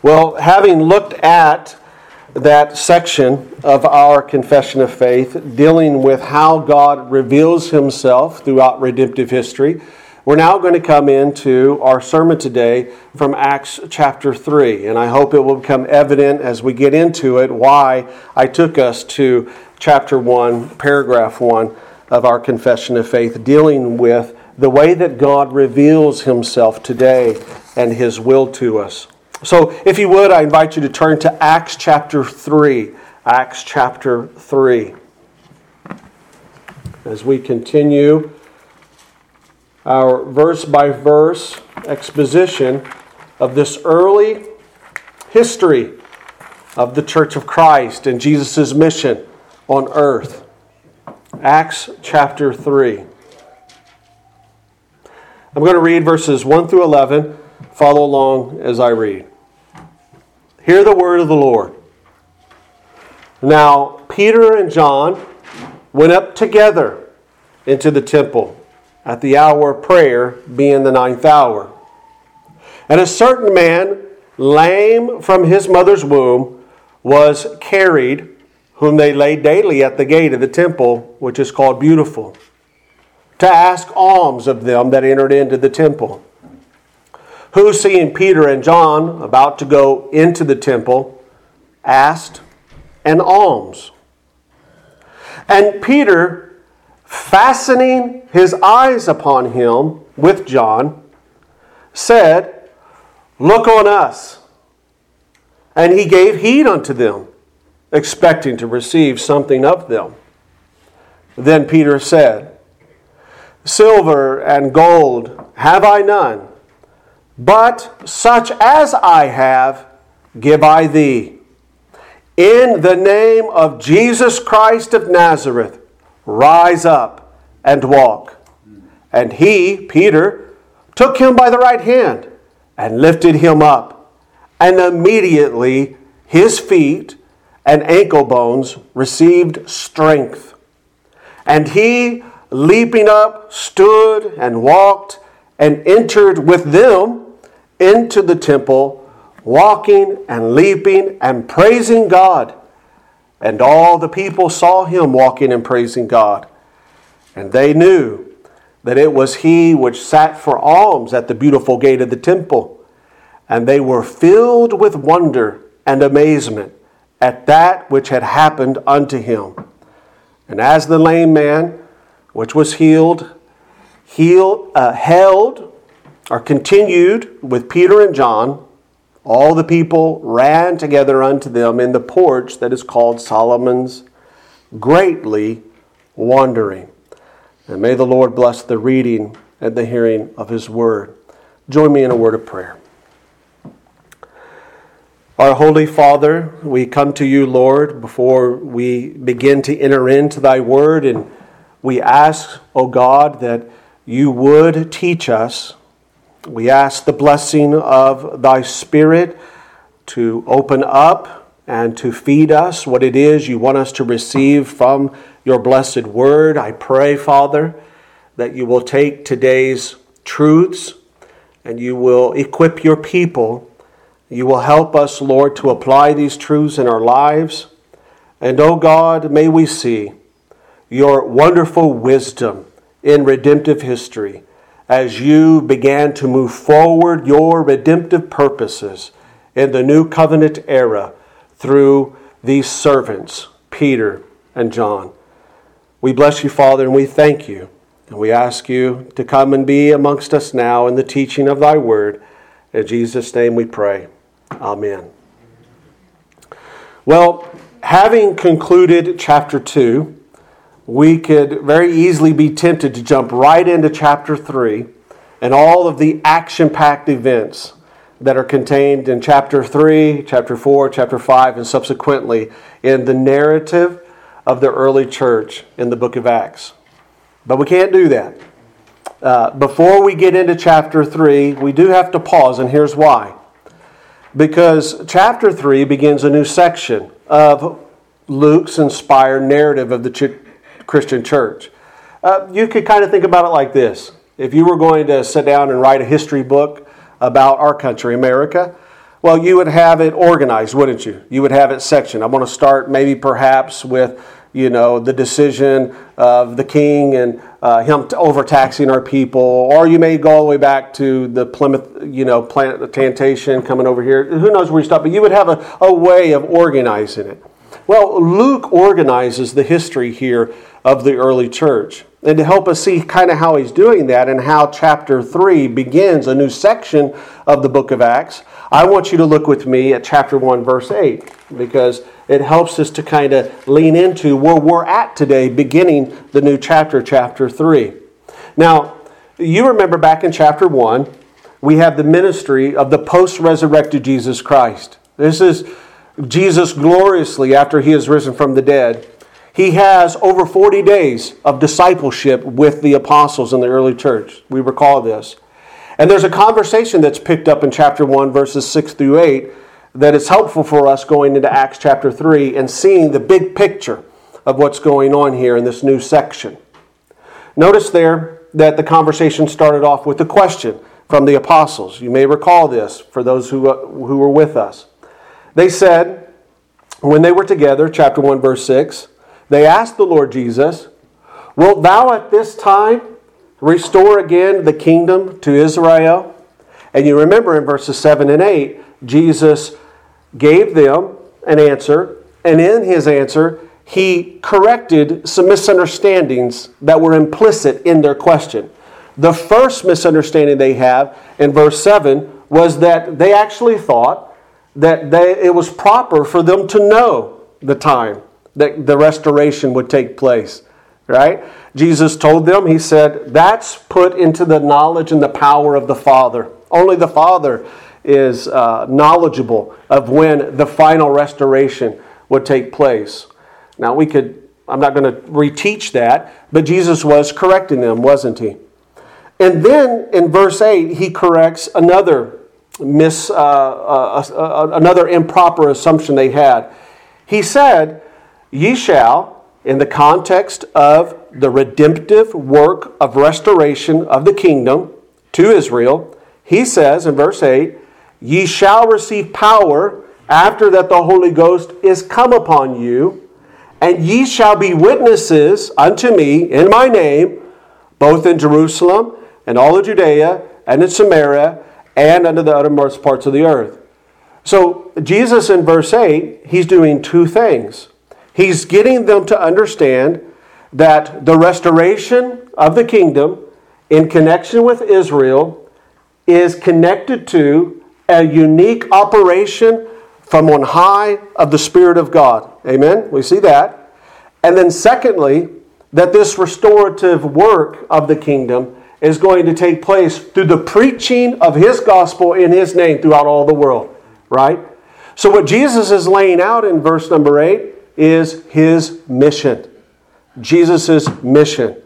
Well, having looked at that section of our confession of faith, dealing with how God reveals himself throughout redemptive history, we're now going to come into our sermon today from Acts chapter 3. And I hope it will become evident as we get into it why I took us to chapter 1, paragraph 1 of our confession of faith, dealing with the way that God reveals himself today and his will to us. So, if you would, I invite you to turn to Acts chapter 3. Acts chapter 3. As we continue our verse-by-verse exposition of this early history of the Church of Christ and Jesus' mission on earth. Acts chapter 3. I'm going to read verses 1 through 11. Follow along as I read. Hear the word of the Lord. Now, Peter and John went up together into the temple at the hour of prayer, being the 9th hour. And a certain man, lame from his mother's womb, was carried, whom they laid daily at the gate of the temple, which is called Beautiful, to ask alms of them that entered into the temple. Who, seeing Peter and John about to go into the temple, asked an alms. And Peter, fastening his eyes upon him with John, said, Look on us. And he gave heed unto them, expecting to receive something of them. Then Peter said, Silver and gold have I none, but such as I have, give I thee. In the name of Jesus Christ of Nazareth, rise up and walk. And he, Peter, took him by the right hand and lifted him up. And immediately his feet and ankle bones received strength. And he, leaping up, stood and walked and entered with them into the temple, walking and leaping and praising God. And all the people saw him walking and praising God. And they knew that it was he which sat for alms at the beautiful gate of the temple. And they were filled with wonder and amazement at that which had happened unto him. And as the lame man, which was continued with Peter and John, all the people ran together unto them in the porch that is called Solomon's, greatly wondering. And may the Lord bless the reading and the hearing of his word. Join me in a word of prayer. Our Holy Father, we come to you, Lord, before we begin to enter into thy word, and we ask, O God, that you would teach us. We ask the blessing of thy Spirit to open up and to feed us what it is you want us to receive from your blessed word. I pray, Father, that you will take today's truths and you will equip your people. You will help us, Lord, to apply these truths in our lives. And, oh God, may we see your wonderful wisdom in redemptive history as you began to move forward your redemptive purposes in the new covenant era through these servants, Peter and John. We bless you, Father, and we thank you. And we ask you to come and be amongst us now in the teaching of thy word. In Jesus' name we pray. Amen. Well, having concluded chapter 2, we could very easily be tempted to jump right into chapter 3 and all of the action-packed events that are contained in chapter 3, chapter 4, chapter 5, and subsequently in the narrative of the early church in the book of Acts. But we can't do that. Before we get into chapter 3, we do have to pause, and here's why. Because chapter 3 begins a new section of Luke's inspired narrative of the Christian church. You could kind of think about it like this. If you were going to sit down and write a history book about our country, America, Well, you would have it organized, wouldn't you? You would have it sectioned. I want to start maybe perhaps with, the decision of the king and him overtaxing our people. Or you may go all the way back to the Plymouth, plantation coming over here. Who knows where you stop? But you would have a way of organizing it. Well, Luke organizes the history here of the early church. And to help us see kind of how he's doing that and how chapter 3 begins a new section of the book of Acts, I want you to look with me at chapter 1, verse 8, because it helps us to kind of lean into where we're at today, beginning the new chapter, chapter 3. Now, you remember back in chapter 1, we have the ministry of the post-resurrected Jesus Christ. This is Jesus gloriously after he has risen from the dead. He has over 40 days of discipleship with the apostles in the early church. We recall this. And there's a conversation that's picked up in chapter 1, verses 6 through 8, that is helpful for us going into Acts chapter 3 and seeing the big picture of what's going on here in this new section. Notice there that the conversation started off with a question from the apostles. You may recall this for those who were with us. They said, when they were together, chapter 1, verse 6, they asked the Lord Jesus, "Wilt thou at this time restore again the kingdom to Israel?" And you remember in verses 7 and 8, Jesus gave them an answer, and in his answer, he corrected some misunderstandings that were implicit in their question. The first misunderstanding they have in verse 7 was that they actually thought that it was proper for them to know the time that the restoration would take place, right? Jesus told them, he said, that's put into the knowledge and the power of the Father. Only the Father is knowledgeable of when the final restoration would take place. Now I'm not going to reteach that, but Jesus was correcting them, wasn't he? And then in verse 8, he corrects another improper assumption they had. He said, "Ye shall," in the context of the redemptive work of restoration of the kingdom to Israel, he says in verse 8, "Ye shall receive power after that the Holy Ghost is come upon you, and ye shall be witnesses unto me in my name, both in Jerusalem and all of Judea and in Samaria and unto the uttermost parts of the earth." So Jesus in verse 8, he's doing two things. He's getting them to understand that the restoration of the kingdom in connection with Israel is connected to a unique operation from on high of the Spirit of God. Amen? We see that. And then secondly, that this restorative work of the kingdom is going to take place through the preaching of his gospel in his name throughout all the world. Right? So what Jesus is laying out in verse number 8 is his mission. Jesus' mission.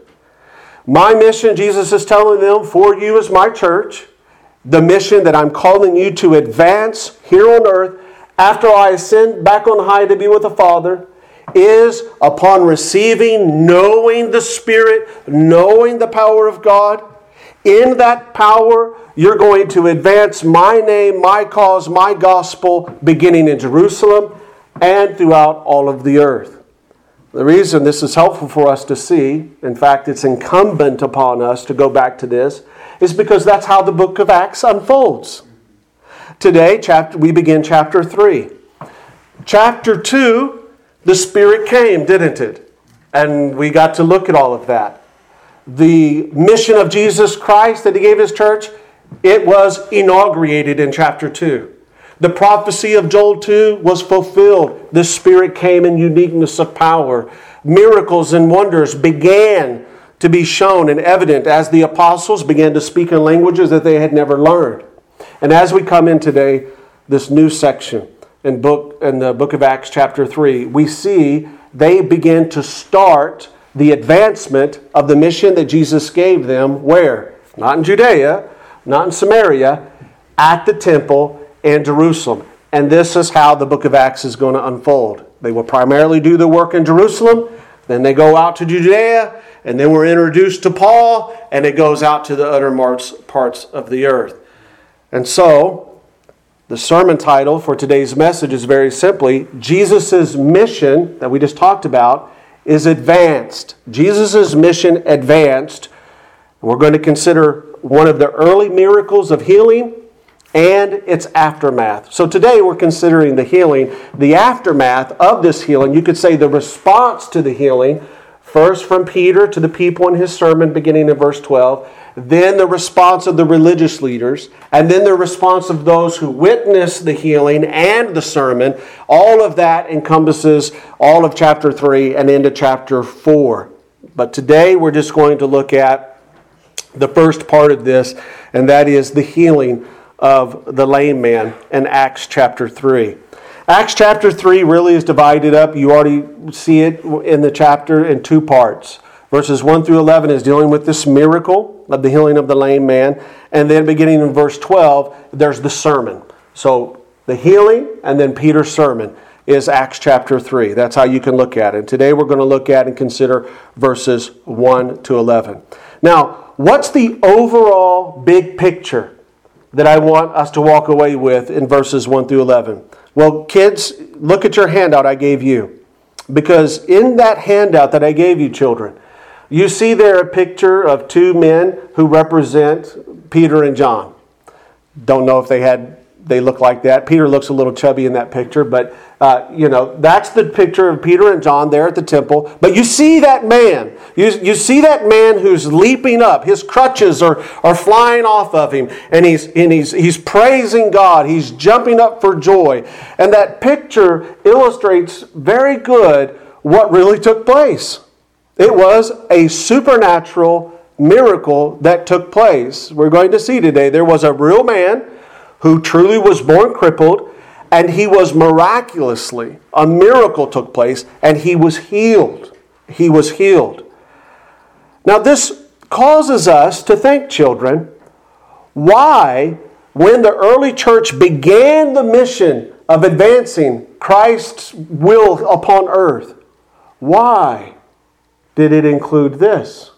My mission, Jesus is telling them, for you as my church, the mission that I'm calling you to advance here on earth after I ascend back on high to be with the Father, is upon receiving, knowing the Spirit, knowing the power of God. In that power, you're going to advance my name, my cause, my gospel, beginning in Jerusalem and throughout all of the earth. The reason this is helpful for us to see, in fact, it's incumbent upon us to go back to this, is because that's how the book of Acts unfolds. Today, we begin chapter 3. Chapter 2, the Spirit came, didn't it? And we got to look at all of that. The mission of Jesus Christ that he gave his church, it was inaugurated in chapter 2. The prophecy of Joel 2 was fulfilled. The Spirit came in uniqueness of power. Miracles and wonders began to be shown and evident as the apostles began to speak in languages that they had never learned. And as we come in today, this new section in the book of Acts chapter 3, we see they begin to start the advancement of the mission that Jesus gave them. Where? Not in Judea, not in Samaria, at the temple in Jerusalem. And this is how the book of Acts is going to unfold. They will primarily do the work in Jerusalem, then they go out to Judea, and then we're introduced to Paul, and it goes out to the uttermost parts of the earth. And so, The sermon title for today's message is very simply, Jesus' mission that we just talked about is advanced. Jesus' mission advanced. We're going to consider one of the early miracles of healing and its aftermath. So today we're considering the healing, the aftermath of this healing. You could say the response to the healing, first from Peter to the people in his sermon beginning in verse 12, then the response of the religious leaders, and then the response of those who witnessed the healing and the sermon. All of that encompasses all of chapter 3 and into chapter 4. But today we're just going to look at the first part of this, and that is the healing of the lame man in Acts chapter 3. Acts chapter 3 really is divided up. You already see it in the chapter in two parts. Verses 1 through 11 is dealing with this miracle of the healing of the lame man. And then beginning in verse 12, there's the sermon. So the healing and then Peter's sermon is Acts chapter 3. That's how you can look at it. And today we're going to look at and consider verses 1 to 11. Now, what's the overall big picture that I want us to walk away with in verses 1 through 11? Well, kids, look at your handout I gave you. Because in that handout that I gave you, children, you see there a picture of two men who represent Peter and John. Don't know if they look like that. Peter looks a little chubby in that picture, but that's the picture of Peter and John there at the temple. But you see that man. You see that man who's leaping up. His crutches are flying off of him, and he's praising God. He's jumping up for joy. And that picture illustrates very good what really took place. It was a supernatural miracle that took place. We're going to see today there was a real man who truly was born crippled, and he was miraculously, a miracle took place, and he was healed. He was healed. Now this causes us to think, children, why, when the early church began the mission of advancing Christ's will upon earth, why did it include this?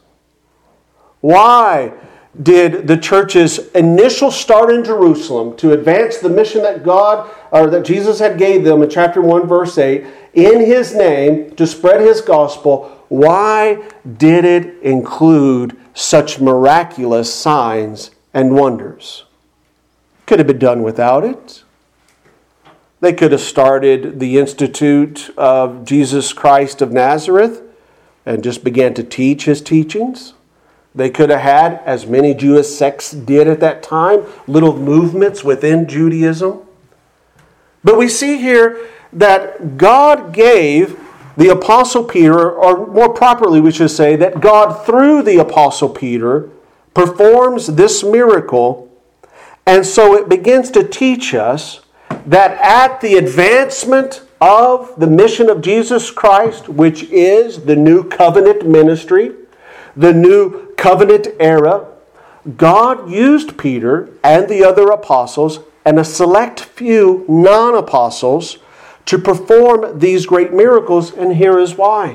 Why did the church's initial start in Jerusalem to advance the mission that Jesus had gave them in chapter 1, verse 8, in His name, to spread His gospel, why did it include such miraculous signs and wonders? Could have been done without it. They could have started the Institute of Jesus Christ of Nazareth and just began to teach His teachings. They could have had, as many Jewish sects did at that time, little movements within Judaism. But we see here that God gave the Apostle Peter, or more properly we should say, that God through the Apostle Peter performs this miracle. And so it begins to teach us that at the advancement of the mission of Jesus Christ, which is the new covenant ministry, the new covenant era, God used Peter and the other apostles and a select few non-apostles to perform these great miracles, and here is why.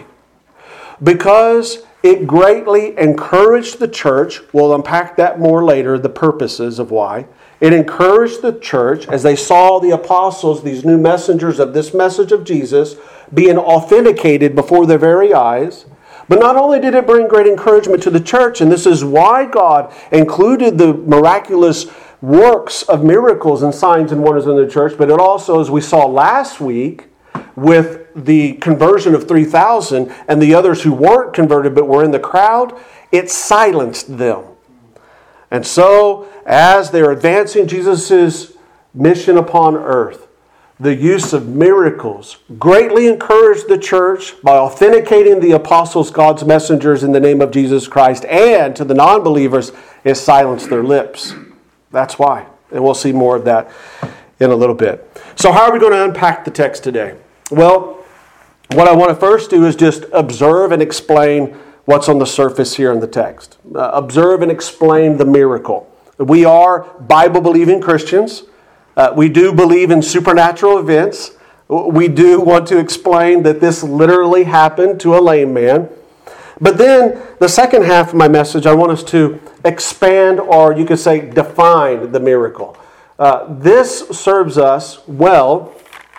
Because it greatly encouraged the church. We'll unpack that more later, the purposes of why. It encouraged the church as they saw the apostles, these new messengers of this message of Jesus, being authenticated before their very eyes. But not only did it bring great encouragement to the church, and this is why God included the miraculous works of miracles and signs and wonders in the church, but it also, as we saw last week, with the conversion of 3,000 and the others who weren't converted but were in the crowd, it silenced them. And so, as they're advancing Jesus' mission upon earth, the use of miracles greatly encouraged the church by authenticating the apostles, God's messengers in the name of Jesus Christ, and to the non-believers, it silenced their lips. That's why. And we'll see more of that in a little bit. So how are we going to unpack the text today? Well, what I want to first do is just observe and explain what's on the surface here in the text. Observe and explain the miracle. We are Bible-believing Christians. We do believe in supernatural events. We do want to explain that this literally happened to a lame man. But then the second half of my message, I want us to expand, or you could say define the miracle. This serves us well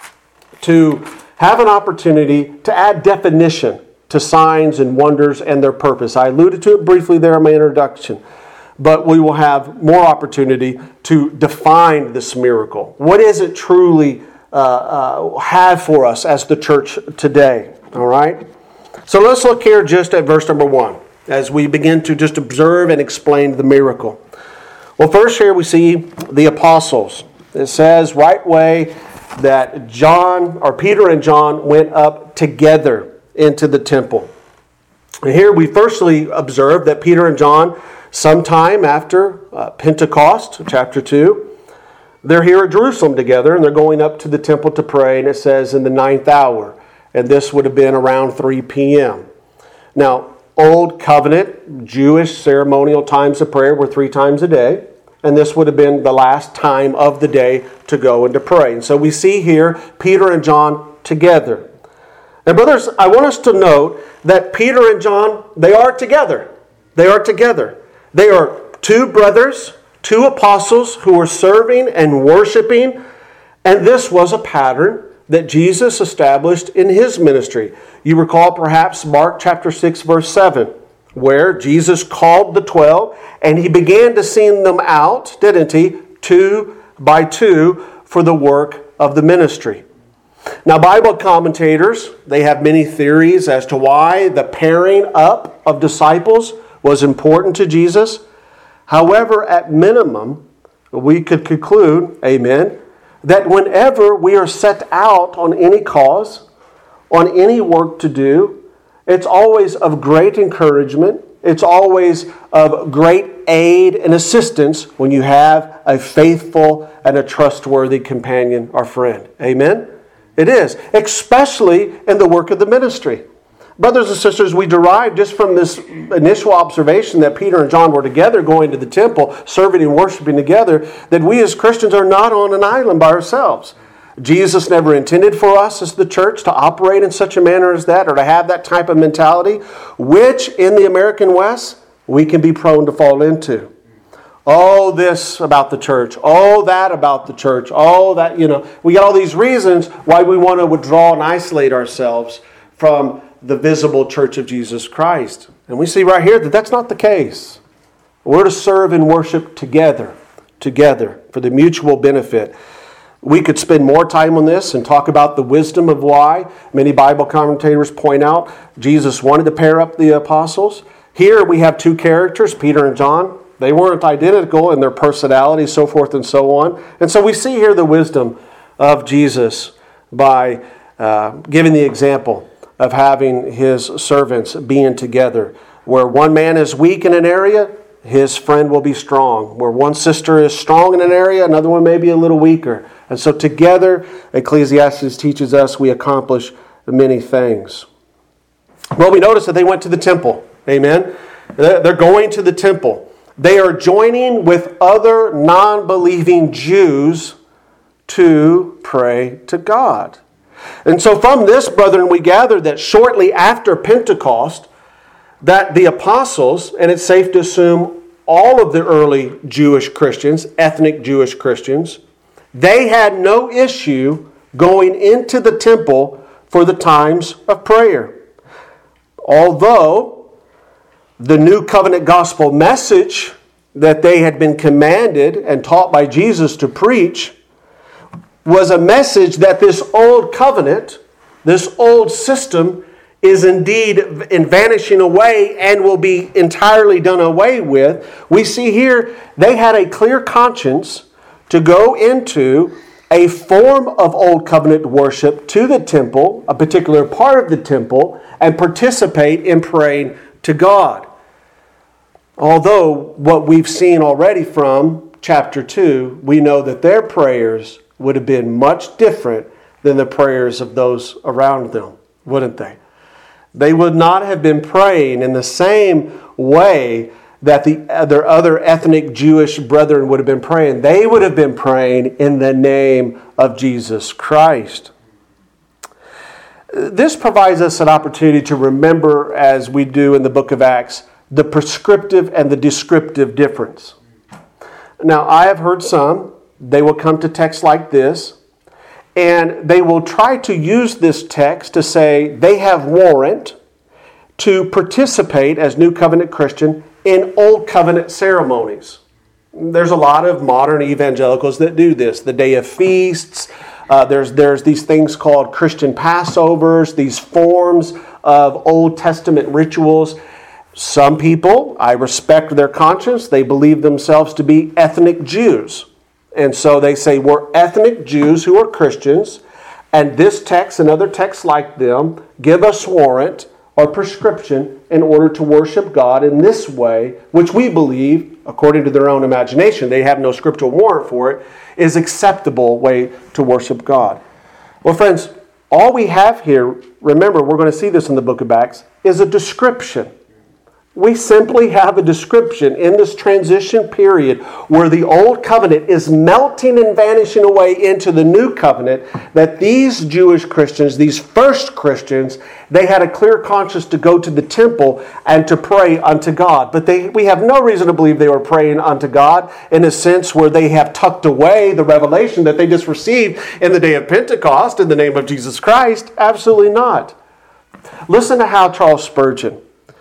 to have an opportunity to add definition to signs and wonders and their purpose. I alluded to it briefly there in my introduction, but we will have more opportunity to define this miracle. What does it truly have for us as the church today? All right? So let's look here just at verse number 1 as we begin to just observe and explain the miracle. Well, first here we see the apostles. It says right away that Peter and John went up together into the temple. And here we firstly observe that Peter and John, sometime after Pentecost, chapter 2, they're here at Jerusalem together and they're going up to the temple to pray, and it says in the 9th hour. And this would have been around 3 p.m. Now, Old Covenant Jewish ceremonial times of prayer were 3 times a day. And this would have been the last time of the day to go and to pray. And so we see here Peter and John together. And brothers, I want us to note that Peter and John, they are together. They are together. They are 2 brothers, 2 apostles who were serving and worshiping. And this was a pattern that Jesus established in his ministry. You recall perhaps Mark chapter 6 verse 7, where Jesus called the 12 and he began to send them out, didn't he, 2 by 2 for the work of the ministry. Now, Bible commentators, they have many theories as to why the pairing up of disciples was important to Jesus. However, at minimum, we could conclude, amen, that whenever we are set out on any cause, on any work to do, it's always of great encouragement. It's always of great aid and assistance when you have a faithful and a trustworthy companion or friend. Amen? It is, especially in the work of the ministry. Brothers and sisters, we derive just from this initial observation that Peter and John were together going to the temple, serving and worshiping together, that we as Christians are not on an island by ourselves. Jesus never intended for us as the church to operate in such a manner as that or to have that type of mentality, which in the American West, we can be prone to fall into. Oh, this about the church. Oh, that about the church. Oh, that, we got all these reasons why we want to withdraw and isolate ourselves from the visible church of Jesus Christ. And we see right here that that's not the case. We're to serve and worship together for the mutual benefit. We could spend more time on this and talk about the wisdom of why. Many Bible commentators point out Jesus wanted to pair up the apostles. Here we have 2 characters, Peter and John. They weren't identical in their personality, so forth and so on. And so we see here the wisdom of Jesus by giving the example of having his servants being together. Where one man is weak in an area, his friend will be strong. Where one sister is strong in an area, another one may be a little weaker. And so together, Ecclesiastes teaches us we accomplish many things. Well, we notice that they went to the temple. Amen? They're going to the temple. They are joining with other non-believing Jews to pray to God. And so from this, brethren, we gather that shortly after Pentecost, that the apostles, and it's safe to assume all of the early Jewish Christians, ethnic Jewish Christians, they had no issue going into the temple for the times of prayer. Although the new covenant gospel message that they had been commanded and taught by Jesus to preach was a message that this old covenant, this old system, is indeed vanishing away and will be entirely done away with. We see here they had a clear conscience to go into a form of old covenant worship to the temple, a particular part of the temple, and participate in praying to God. Although what we've seen already from chapter 2, we know that their prayers would have been much different than the prayers of those around them, wouldn't they? They would not have been praying in the same way that their other ethnic Jewish brethren would have been praying. They would have been praying in the name of Jesus Christ. This provides us an opportunity to remember, as we do in the book of Acts, the prescriptive and the descriptive difference. Now, I have heard some they will come to texts like this, and they will try to use this text to say they have warrant to participate as New Covenant Christian in Old Covenant ceremonies. There's a lot of modern evangelicals that do this. The day of feasts, there's these things called Christian Passovers, these forms of Old Testament rituals. Some people, I respect their conscience, they believe themselves to be ethnic Jews. And so they say, we're ethnic Jews who are Christians, and this text and other texts like them give us warrant or prescription in order to worship God in this way, which we believe, according to their own imagination, they have no scriptural warrant for it, is acceptable way to worship God. Well, friends, all we have here, remember, we're going to see this in the book of Acts, is a description. We simply have a description in this transition period where the old covenant is melting and vanishing away into the new covenant, that these Jewish Christians, these first Christians, they had a clear conscience to go to the temple and to pray unto God. But we have no reason to believe they were praying unto God in a sense where they have tucked away the revelation that they just received in the day of Pentecost in the name of Jesus Christ. Absolutely not. Listen to how Charles Spurgeon,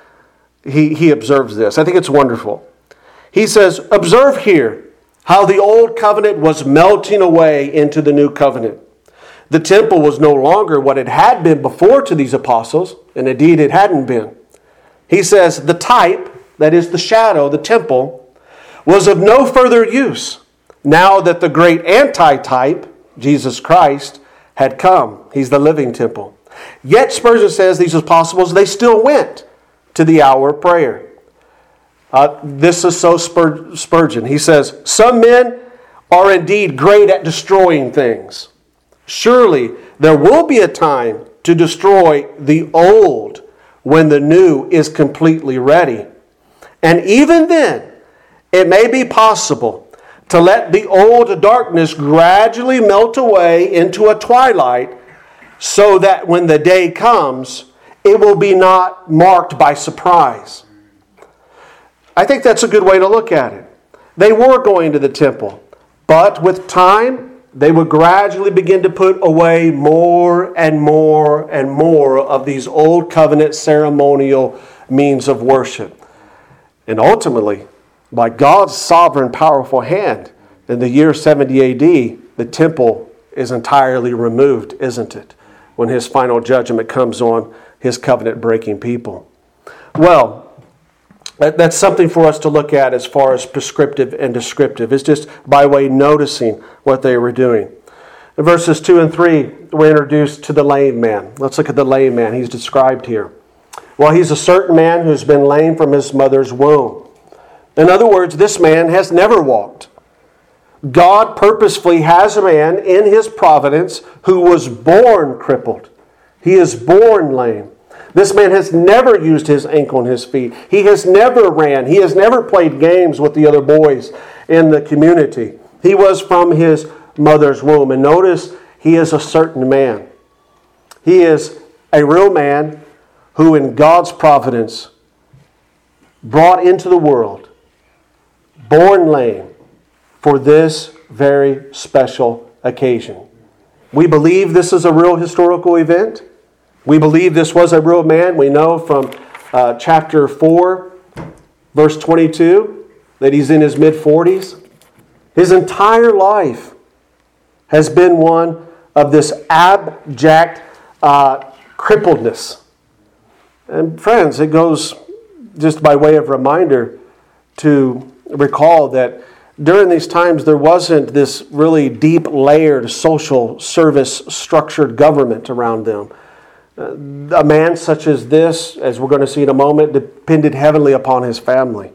he observes this. I think it's wonderful. He says, observe here how the old covenant was melting away into the new covenant. The temple was no longer what it had been before to these apostles, and indeed it hadn't been. He says, the type, that is the shadow, the temple, was of no further use now that the great antitype, Jesus Christ, had come. He's the living temple. Yet Spurgeon says these apostles, they still went to the hour of prayer. This is so Spurgeon. He says, some men are indeed great at destroying things. Surely there will be a time to destroy the old when the new is completely ready. And even then, it may be possible to let the old darkness gradually melt away into a twilight so that when the day comes, it will be not marked by surprise. I think that's a good way to look at it. They were going to the temple, but with time, they would gradually begin to put away more and more and more of these old covenant ceremonial means of worship. And ultimately, by God's sovereign, powerful hand, in the year 70 AD, the temple is entirely removed, isn't it? When His final judgment comes on His covenant-breaking people. Well, that's something for us to look at as far as prescriptive and descriptive. It's just by way of noticing what they were doing. In verses 2 and 3, we're introduced to the lame man. Let's look at the lame man. He's described here. Well, he's a certain man who's been lame from his mother's womb. In other words, this man has never walked. God purposefully has a man in His providence who was born crippled. He is born lame. This man has never used his ankle and his feet. He has never ran. He has never played games with the other boys in the community. He was from his mother's womb. And notice, he is a certain man. He is a real man who in God's providence brought into the world, born lame, for this very special occasion. We believe this is a real historical event. We believe this was a real man. We know from chapter 4, verse 22, that he's in his mid-40s. His entire life has been one of this abject crippledness. And friends, it goes just by way of reminder to recall that during these times there wasn't this really deep layered social service structured government around them. A man such as this, as we're going to see in a moment, depended heavily upon his family.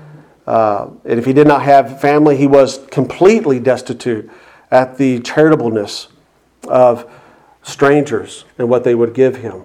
And if he did not have family, he was completely destitute at the charitableness of strangers and what they would give him.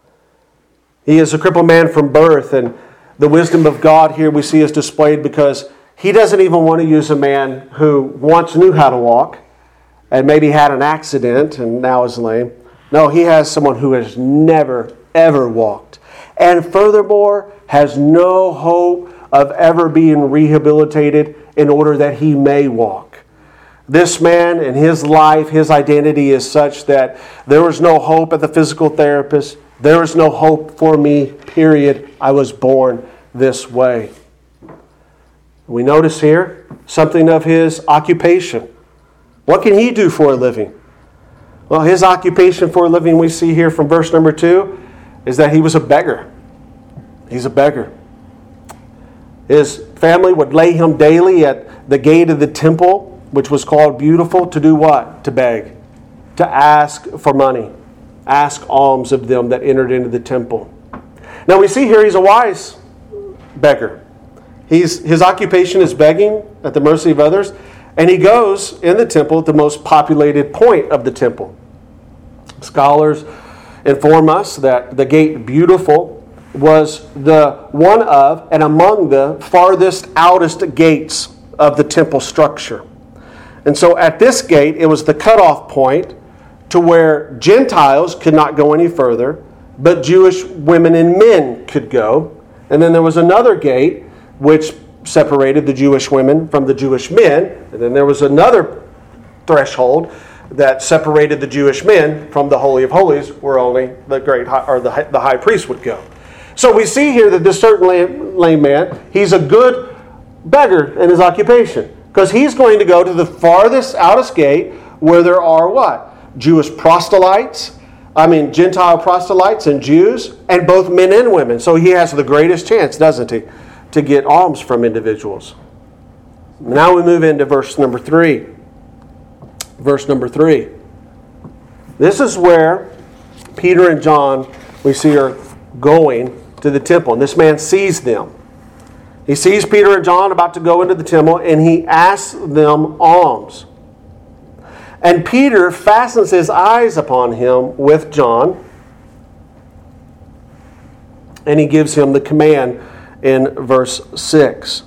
He is a crippled man from birth, and the wisdom of God here we see is displayed because He doesn't even want to use a man who once knew how to walk and maybe had an accident and now is lame. No, He has someone who has never, ever walked. And furthermore, has no hope of ever being rehabilitated in order that he may walk. This man and his life, his identity is such that there was no hope at the physical therapist. There was no hope for me, period. I was born this way. We notice here something of his occupation. What can he do for a living? Well, his occupation for a living we see here from verse number 2 is that he was a beggar. He's a beggar. His family would lay him daily at the gate of the temple, which was called Beautiful, to do what? To beg. To ask for money. Ask alms of them that entered into the temple. Now we see here he's a wise beggar. His occupation is begging at the mercy of others, and he goes in the temple at the most populated point of the temple. Scholars inform us that the gate Beautiful was the one of and among the farthest, outest gates of the temple structure. And so at this gate, it was the cutoff point to where Gentiles could not go any further, but Jewish women and men could go. And then there was another gate which separated the Jewish women from the Jewish men. And then there was another threshold that separated the Jewish men from the Holy of Holies, where only the the high priest would go. So we see here that this certain lame man, he's a good beggar in his occupation, because he's going to go to the farthest, outest gate where there are what? Gentile proselytes and Jews, and both men and women. So he has the greatest chance, doesn't he, to get alms from individuals. Now we move into verse number 3. Verse number 3. This is where Peter and John, we see, are going to the temple. And this man sees them. He sees Peter and John about to go into the temple, and he asks them alms. And Peter fastens his eyes upon him with John, and he gives him the command in verse 6.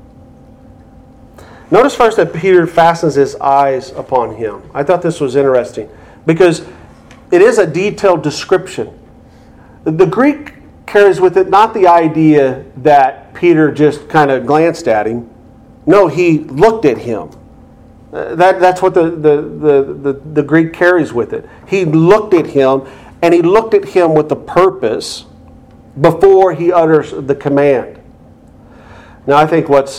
Notice first that Peter fastens his eyes upon him. I thought this was interesting because it is a detailed description. The Greek carries with it not the idea that Peter just kind of glanced at him. No, he looked at him. That's what the Greek carries with it. He looked at him, and he looked at him with the purpose before he utters the command. Now, I think what's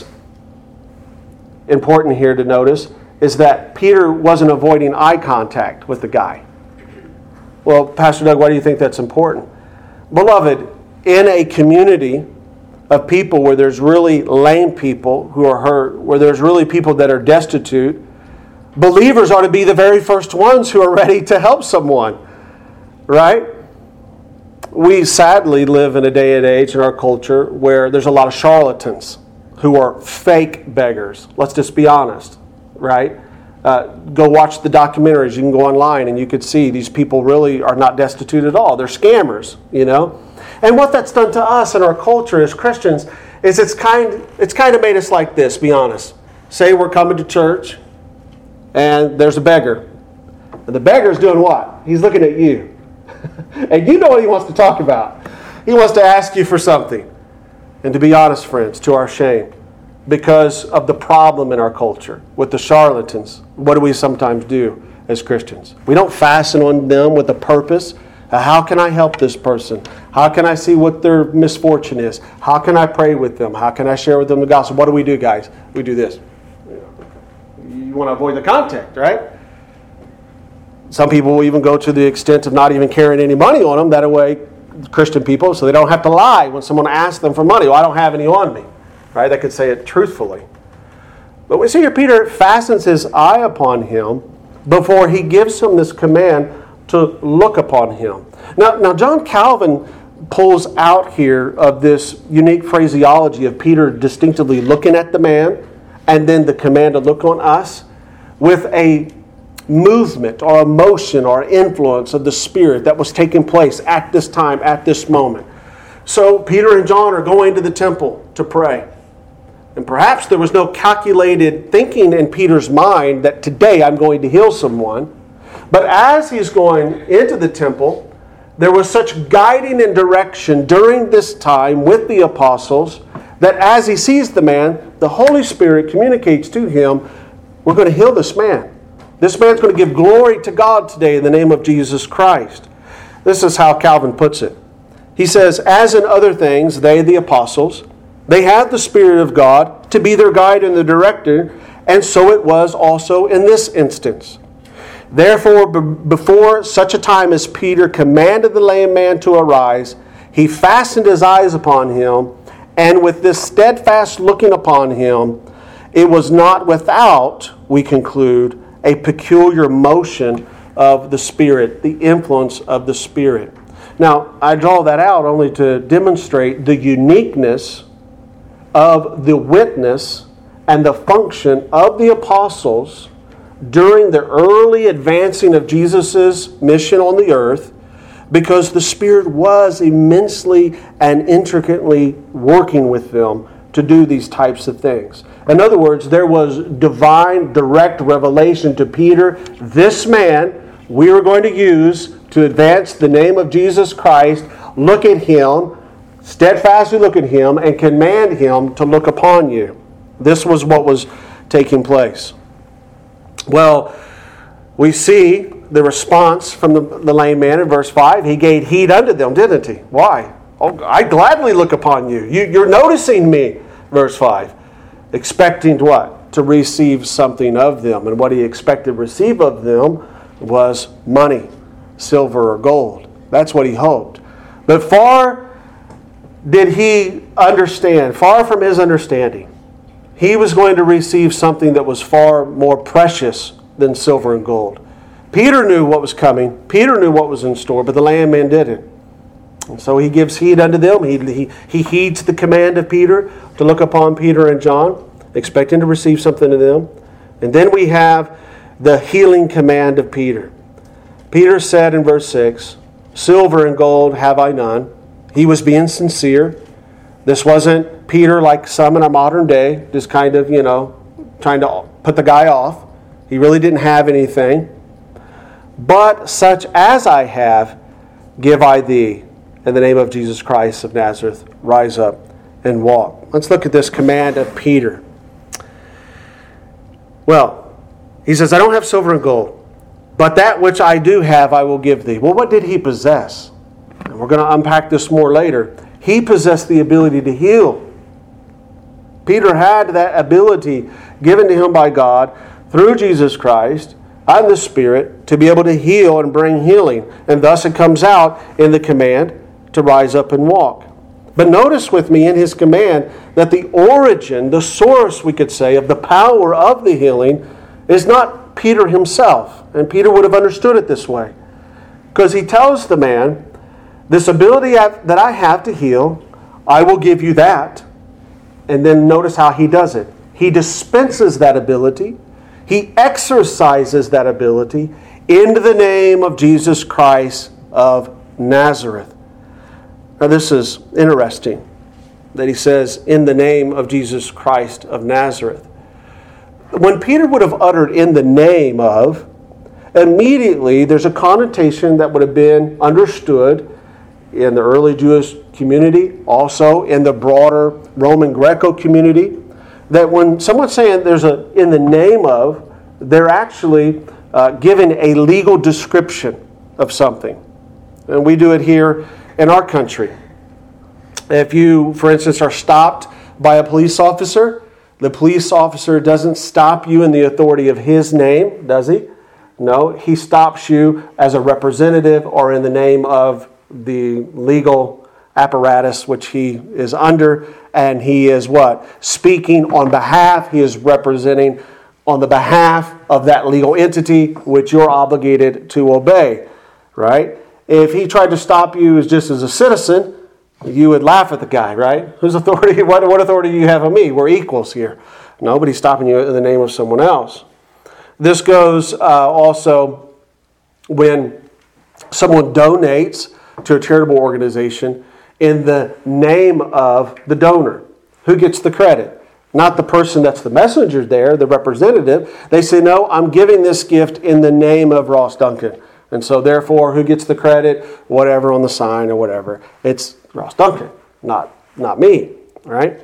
important here to notice is that Peter wasn't avoiding eye contact with the guy. Well, Pastor Doug, why do you think that's important? Beloved, in a community of people where there's really lame people who are hurt, where there's really people that are destitute, believers ought to be the very first ones who are ready to help someone, right? We sadly live in a day and age in our culture where there's a lot of charlatans who are fake beggars. Let's just be honest, right? Go watch the documentaries. You can go online and you could see these people really are not destitute at all. They're scammers, you know? And what that's done to us in our culture as Christians is it's kind of made us like this, be honest. Say we're coming to church and there's a beggar. And the beggar's doing what? He's looking at you. And you know what he wants to talk about. He wants to ask you for something. And to be honest, friends, to our shame, because of the problem in our culture with the charlatans, what do we sometimes do as Christians? We don't fasten on them with a purpose. How can I help this person? How can I see what their misfortune is? How can I pray with them? How can I share with them the gospel? What do, guys? We do this. You want to avoid the contact, right? Some people will even go to the extent of not even carrying any money on them. That way, Christian people, so they don't have to lie when someone asks them for money. Well, I don't have any on me. Right? They could say it truthfully. But we see here Peter fastens his eye upon him before he gives him this command to look upon him. Now John Calvin pulls out here of this unique phraseology of Peter distinctively looking at the man and then the command to look on us with a movement or emotion or influence of the Spirit that was taking place at this time, at this moment. So Peter and John are going to the temple to pray. And perhaps there was no calculated thinking in Peter's mind that today I'm going to heal someone. But as he's going into the temple, there was such guiding and direction during this time with the apostles that as he sees the man, the Holy Spirit communicates to him We're going to heal this man. This man's going to give glory to God today in the name of Jesus Christ. This is how Calvin puts it. He says, as in other things, they, the apostles, they had the Spirit of God to be their guide and the director, and so it was also in this instance. Therefore, before such a time as Peter commanded the lame man to arise, he fastened his eyes upon him, and with this steadfast looking upon him, it was not without, we conclude, a peculiar motion of the Spirit, the influence of the Spirit. Now, I draw that out only to demonstrate the uniqueness of the witness and the function of the apostles during the early advancing of Jesus' mission on the earth, because the Spirit was immensely and intricately working with them to do these types of things. In other words, there was divine direct revelation to Peter. This man we are going to use to advance the name of Jesus Christ. Look at him, steadfastly look at him, and command him to look upon you. This was what was taking place. Well, we see the response from the lame man in verse 5. He gave heed unto them, didn't he? Why? Oh, I gladly look upon you. You're noticing me, verse 5. Expecting what? To receive something of them. And what he expected to receive of them was money, silver or gold. That's what he hoped. But far did he understand, far from his understanding, he was going to receive something that was far more precious than silver and gold. Peter knew what was coming. Peter knew what was in store, but the lame man didn't. And so he gives heed unto them. He heeds the command of Peter to look upon Peter and John, expecting to receive something of them. And then we have the healing command of Peter. Peter said in verse 6, silver and gold have I none. He was being sincere. This wasn't Peter like some in our modern day, just kind of, trying to put the guy off. He really didn't have anything. But such as I have, give I thee. In the name of Jesus Christ of Nazareth, rise up and walk. Let's look at this command of Peter. Well, he says, I don't have silver and gold, but that which I do have I will give thee. Well, what did he possess? And we're going to unpack this more later. He possessed the ability to heal. Peter had that ability given to him by God through Jesus Christ and the Spirit to be able to heal and bring healing. And thus it comes out in the command to rise up and walk. But notice with me in his command that the origin, the source, we could say, of the power of the healing is not Peter himself. And Peter would have understood it this way. Because he tells the man, this ability that I have to heal, I will give you that. And then notice how he does it. He dispenses that ability. He exercises that ability in the name of Jesus Christ of Nazareth. Now this is interesting that he says, in the name of Jesus Christ of Nazareth. When Peter would have uttered in the name of, immediately there's a connotation that would have been understood in the early Jewish community, also in the broader Roman Greco community, that when someone's saying there's a in the name of, they're actually giving a legal description of something. And we do it here in our country. If you, for instance, are stopped by a police officer, the police officer doesn't stop you in the authority of his name, does he? No, he stops you as a representative or in the name of the legal apparatus which he is under, and he is what? Speaking on behalf, he is representing on the behalf of that legal entity which you're obligated to obey, right? If he tried to stop you just as a citizen, you would laugh at the guy, right? Whose authority? What authority do you have on me? We're equals here. Nobody's stopping you in the name of someone else. This goes also when someone donates to a charitable organization in the name of the donor. Who gets the credit? Not the person that's the messenger there, the representative. They say, no, I'm giving this gift in the name of Ross Duncan. And so therefore, who gets the credit? Whatever on the sign or whatever. It's Ross Duncan, not me. All right?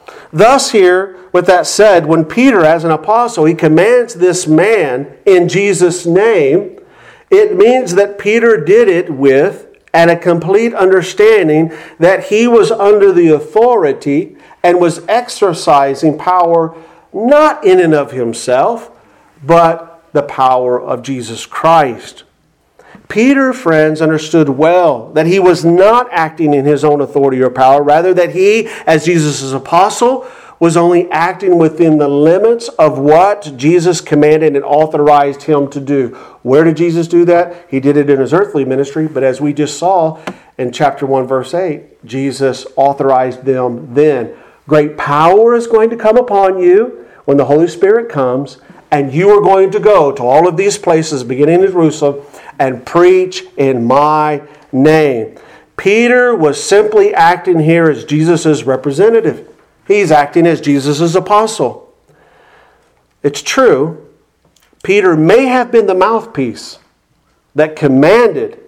Thus here, with that said, when Peter, as an apostle, he commands this man in Jesus' name, it means that Peter did it with and a complete understanding that he was under the authority and was exercising power not in and of himself, but the power of Jesus Christ. Peter, friends, understood well that he was not acting in his own authority or power, rather that he, as Jesus' apostle, was only acting within the limits of what Jesus commanded and authorized him to do. Where did Jesus do that? He did it in his earthly ministry, but as we just saw in chapter 1, verse 8, Jesus authorized them then. Great power is going to come upon you when the Holy Spirit comes, and you are going to go to all of these places, beginning in Jerusalem, and preach in my name. Peter was simply acting here as Jesus' representative. He's acting as Jesus' apostle. It's true, Peter may have been the mouthpiece that commanded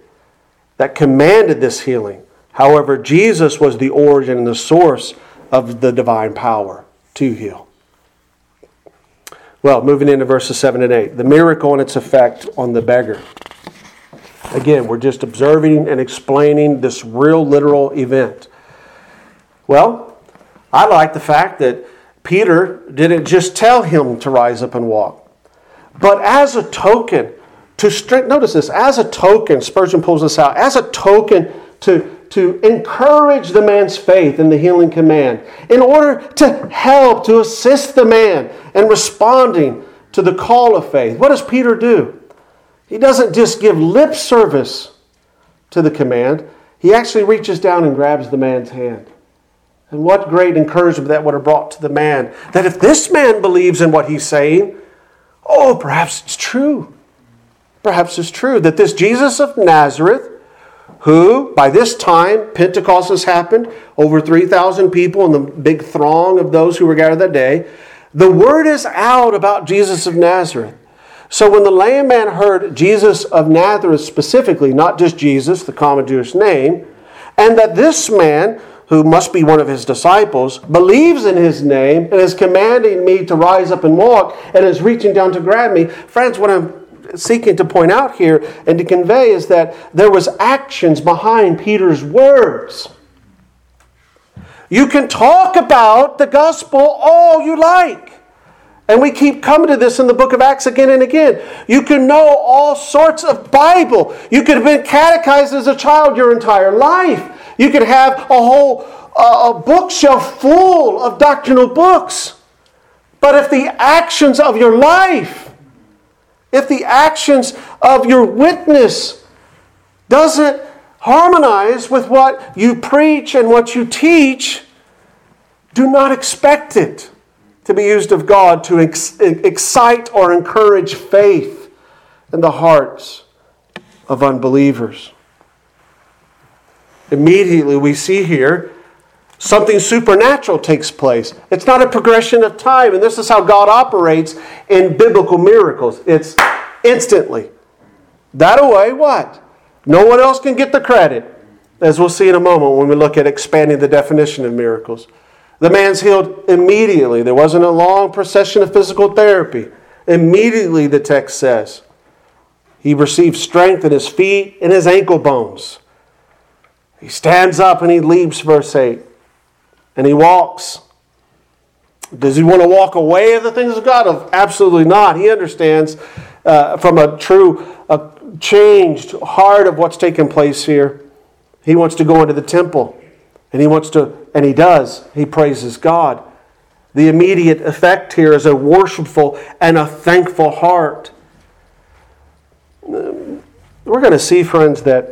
this healing. However, Jesus was the origin and the source of the divine power to heal. Well, moving into verses 7 and 8. The miracle and its effect on the beggar. Again, we're just observing and explaining this real literal event. Well, I like the fact that Peter didn't just tell him to rise up and walk, but as a token notice this, as a token, Spurgeon pulls this out, as a token to encourage the man's faith in the healing command, in order to help, to assist the man in responding to the call of faith. What does Peter do? He doesn't just give lip service to the command. He actually reaches down and grabs the man's hand. And what great encouragement that would have brought to the man. That if this man believes in what he's saying, perhaps it's true. Perhaps it's true that this Jesus of Nazareth, who by this time Pentecost has happened, over 3,000 people in the big throng of those who were gathered that day, the word is out about Jesus of Nazareth. So when the lame man heard Jesus of Nazareth specifically, not just Jesus, the common Jewish name, and that this man, who must be one of his disciples, believes in his name and is commanding me to rise up and walk and is reaching down to grab me. Friends, what I'm seeking to point out here and to convey is that there was actions behind Peter's words. You can talk about the gospel all you like. And we keep coming to this in the book of Acts again and again. You can know all sorts of Bible. You could have been catechized as a child your entire life. You could have a whole bookshelf full of doctrinal books. But if the actions of your life, if the actions of your witness doesn't harmonize with what you preach and what you teach, do not expect it to be used of God to excite or encourage faith in the hearts of unbelievers. Immediately we see here something supernatural takes place. It's not a progression of time, and this is how God operates in biblical miracles. It's instantly. That away, what? No one else can get the credit, as we'll see in a moment when we look at expanding the definition of miracles. The man's healed immediately. There wasn't a long procession of physical therapy. Immediately, the text says, he received strength in his feet and his ankle bones. He stands up and he leaps, verse 8. And he walks. Does he want to walk away of the things of God? Absolutely not. He understands from a changed heart of what's taken place here. He wants to go into the temple. And he does. He praises God. The immediate effect here is a worshipful and a thankful heart. We're going to see, friends, that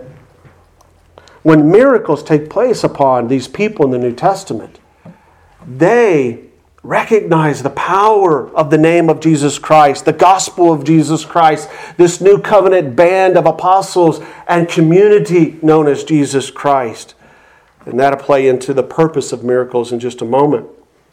when miracles take place upon these people in the New Testament, they recognize the power of the name of Jesus Christ, the gospel of Jesus Christ, this new covenant band of apostles and community known as Jesus Christ. And that'll play into the purpose of miracles in just a moment.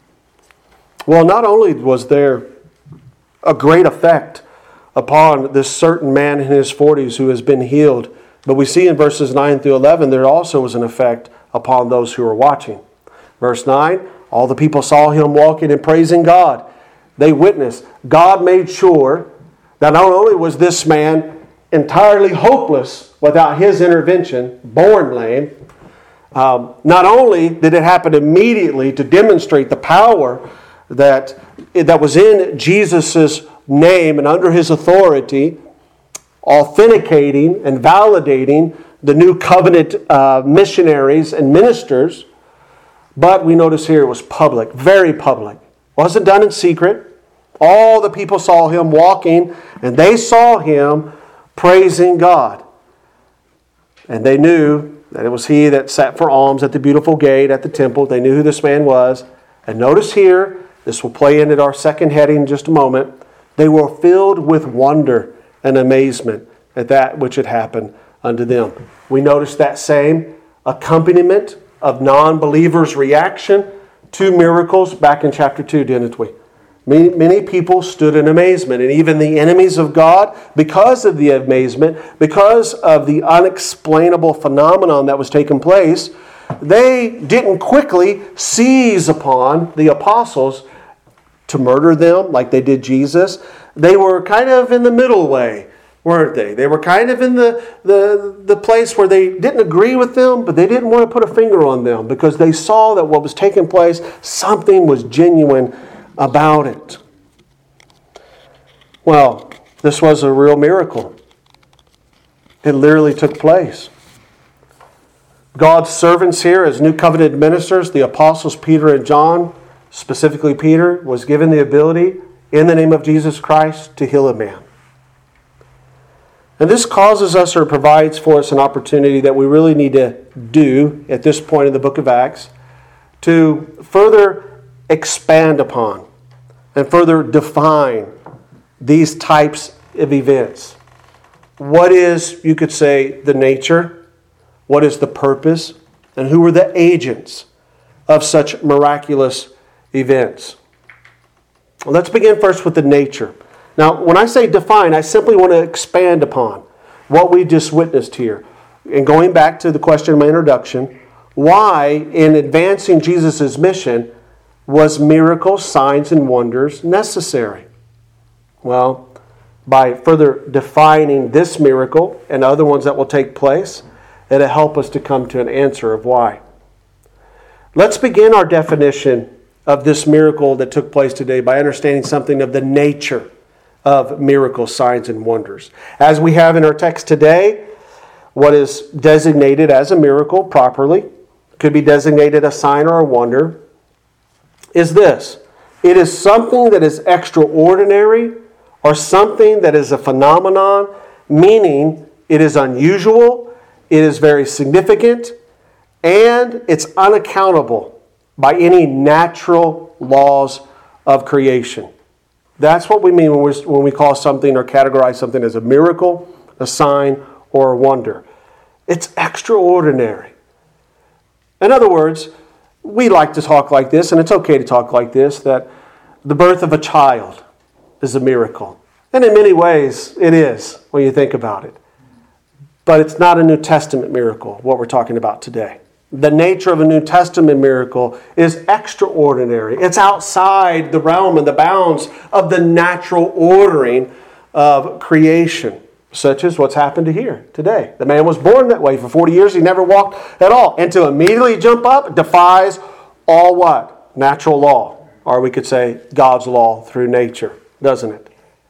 Well, not only was there a great effect upon this certain man in his 40s who has been healed, but we see in verses 9 through 11 there also was an effect upon those who were watching. Verse 9, All the people saw him walking and praising God. They witnessed. God made sure that not only was this man entirely hopeless without his intervention, born lame, not only did it happen immediately to demonstrate the power that was in Jesus' name and under his authority, authenticating and validating the new covenant missionaries and ministers, but we notice here it was public, very public. Wasn't done in secret. All the people saw him walking, and they saw him praising God. And they knew that it was he that sat for alms at the beautiful gate at the temple. They knew who this man was. And notice here, this will play into our second heading in just a moment, they were filled with wonder and amazement at that which had happened unto them. We notice that same accompaniment of non-believers' reaction to miracles back in chapter 2, didn't we? Many people stood in amazement, and even the enemies of God, because of the amazement, because of the unexplainable phenomenon that was taking place, they didn't quickly seize upon the apostles to murder them like they did Jesus. They were kind of in the middle way, weren't they? They were kind of in the place where they didn't agree with them, but they didn't want to put a finger on them because they saw that what was taking place, something was genuine about it. Well, this was a real miracle. It literally took place. God's servants here as new covenant ministers, the apostles Peter and John, specifically Peter, was given the ability in the name of Jesus Christ to heal a man. And this causes us or provides for us an opportunity that we really need to do at this point in the book of Acts to further expand upon and further define these types of events. What is, you could say, the nature? What is the purpose? And who were the agents of such miraculous events? Well, let's begin first with the nature. Now, when I say define, I simply want to expand upon what we just witnessed here. And going back to the question of my introduction, why, in advancing Jesus' mission, was miracles, signs, and wonders necessary? Well, by further defining this miracle and other ones that will take place, it'll help us to come to an answer of why. Let's begin our definition of this miracle that took place today by understanding something of the nature of miracles, signs, and wonders. As we have in our text today, what is designated as a miracle properly, could be designated a sign or a wonder, is this. It is something that is extraordinary or something that is a phenomenon, meaning it is unusual, it is very significant, and it's unaccountable by any natural laws of creation. That's what we mean when we call something or categorize something as a miracle, a sign, or a wonder. It's extraordinary. In other words, we like to talk like this, and it's okay to talk like this, that the birth of a child is a miracle. And in many ways, it is when you think about it. But it's not a New Testament miracle, what we're talking about today. The nature of a New Testament miracle is extraordinary. It's outside the realm and the bounds of the natural ordering of creation, such as what's happened here today. The man was born that way. For 40 years, he never walked at all. And to immediately jump up defies all what? Natural law. Or we could say God's law through nature, doesn't it?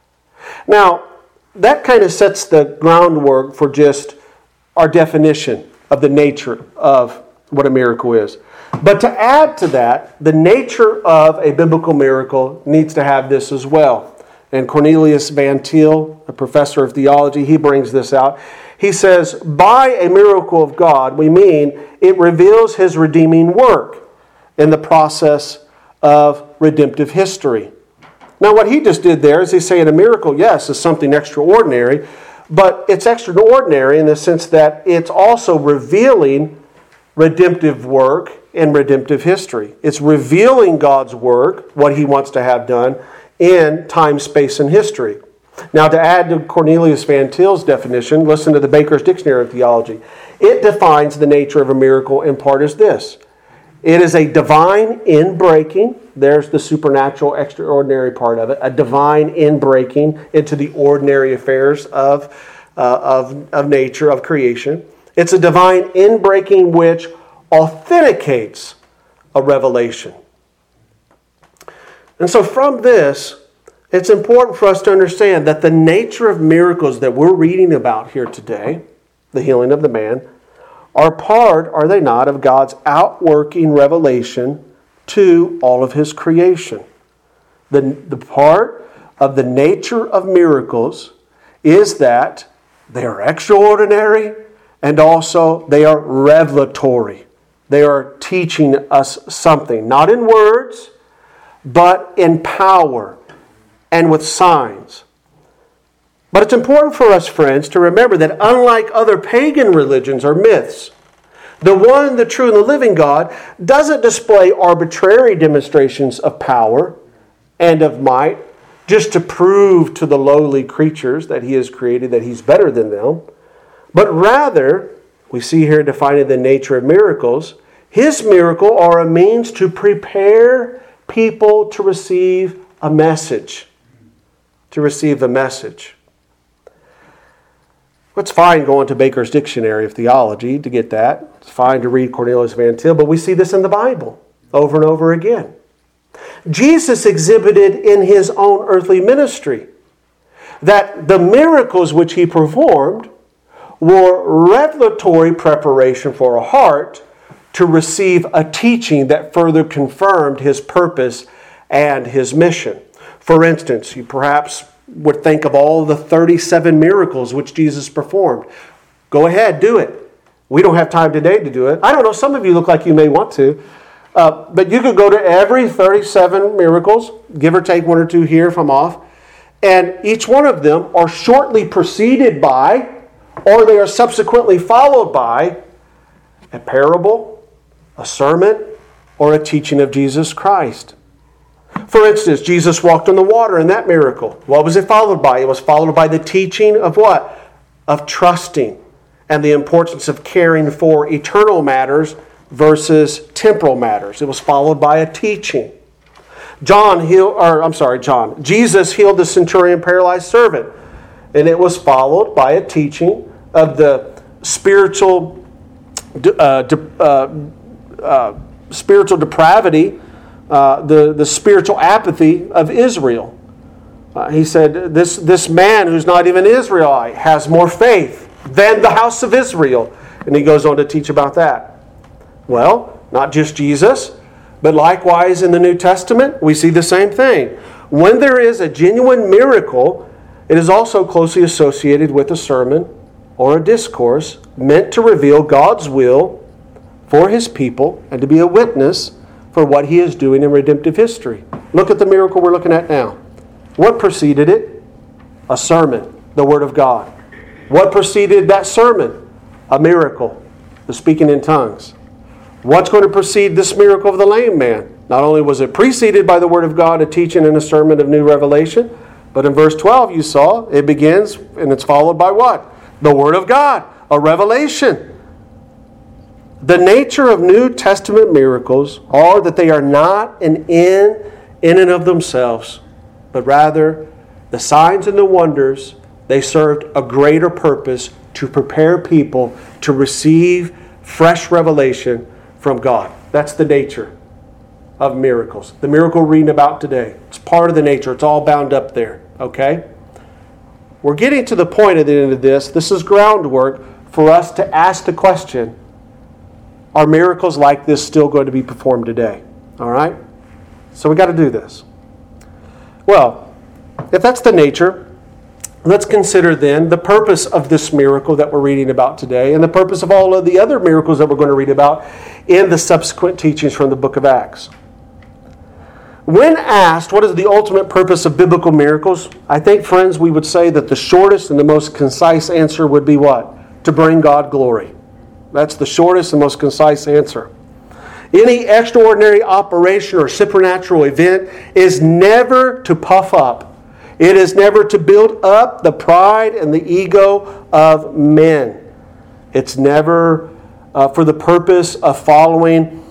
Now, that kind of sets the groundwork for just our definition of the nature of what a miracle is. But to add to that, the nature of a biblical miracle needs to have this as well. And Cornelius Van Til, a professor of theology, he brings this out. He says, by a miracle of God, we mean it reveals His redeeming work in the process of redemptive history. Now, what he just did there is he's saying a miracle, yes, is something extraordinary, but it's extraordinary in the sense that it's also revealing redemptive work and redemptive history. It's revealing God's work, what He wants to have done in time, space, and history. Now, to add to Cornelius Van Til's definition, listen to the Baker's Dictionary of Theology. It defines the nature of a miracle in part as this. It is a divine inbreaking. There's the supernatural, extraordinary part of it. A divine inbreaking into the ordinary affairs of nature, of creation. It's a divine inbreaking which authenticates a revelation. And so from this, it's important for us to understand that the nature of miracles that we're reading about here today, the healing of the man, are part, are they not, of God's outworking revelation to all of His creation. The part of the nature of miracles is that they are extraordinary and also they are revelatory. They are teaching us something, not in words, but in power and with signs. But it's important for us, friends, to remember that unlike other pagan religions or myths, the one, the true, and the living God doesn't display arbitrary demonstrations of power and of might just to prove to the lowly creatures that He has created that He's better than them. But rather, we see here defining the nature of miracles, His miracle are a means to prepare people to receive a message. To receive a message. It's fine going to Baker's Dictionary of Theology to get that. It's fine to read Cornelius Van Til, but we see this in the Bible over and over again. Jesus exhibited in His own earthly ministry that the miracles which He performed were revelatory preparation for a heart to receive a teaching that further confirmed His purpose and His mission. For instance, you perhaps would think of all the 37 miracles which Jesus performed. Go ahead, do it. We don't have time today to do it. I don't know, some of you look like you may want to. But you could go to every 37 miracles, give or take one or two here from off, and each one of them are shortly preceded by, or they are subsequently followed by, a parable, a sermon, or a teaching of Jesus Christ. For instance, Jesus walked on the water in that miracle. What was it followed by? It was followed by the teaching of what? Of trusting and the importance of caring for eternal matters versus temporal matters. It was followed by a teaching. Jesus healed the centurion paralyzed servant, and it was followed by a teaching of the spiritual depravity, the spiritual apathy of Israel. He said, this man who's not even Israelite has more faith than the house of Israel. And he goes on to teach about that. Well, not just Jesus, but likewise in the New Testament, we see the same thing. When there is a genuine miracle, it is also closely associated with a sermon or a discourse meant to reveal God's will for His people and to be a witness for what He is doing in redemptive history. Look at the miracle we're looking at now. What preceded it? A sermon, the Word of God. What preceded that sermon? A miracle, the speaking in tongues. What's going to precede this miracle of the lame man? Not only was it preceded by the Word of God, a teaching and a sermon of new revelation, but in verse 12 you saw, it begins and it's followed by what? The Word of God, a revelation. The nature of New Testament miracles are that they are not an end in and of themselves, but rather the signs and the wonders, they served a greater purpose to prepare people to receive fresh revelation from God. That's the nature of miracles. The miracle we're reading about today. It's part of the nature. It's all bound up there. Okay? We're getting to the point at the end of this. This is groundwork for us to ask the question, are miracles like this still going to be performed today? All right? So we got to do this. Well, if that's the nature, let's consider then the purpose of this miracle that we're reading about today and the purpose of all of the other miracles that we're going to read about in the subsequent teachings from the book of Acts. When asked what is the ultimate purpose of biblical miracles, I think, friends, we would say that the shortest and the most concise answer would be what? To bring God glory. That's the shortest and most concise answer. Any extraordinary operation or supernatural event is never to puff up. It is never to build up the pride and the ego of men. It's never for the purpose of following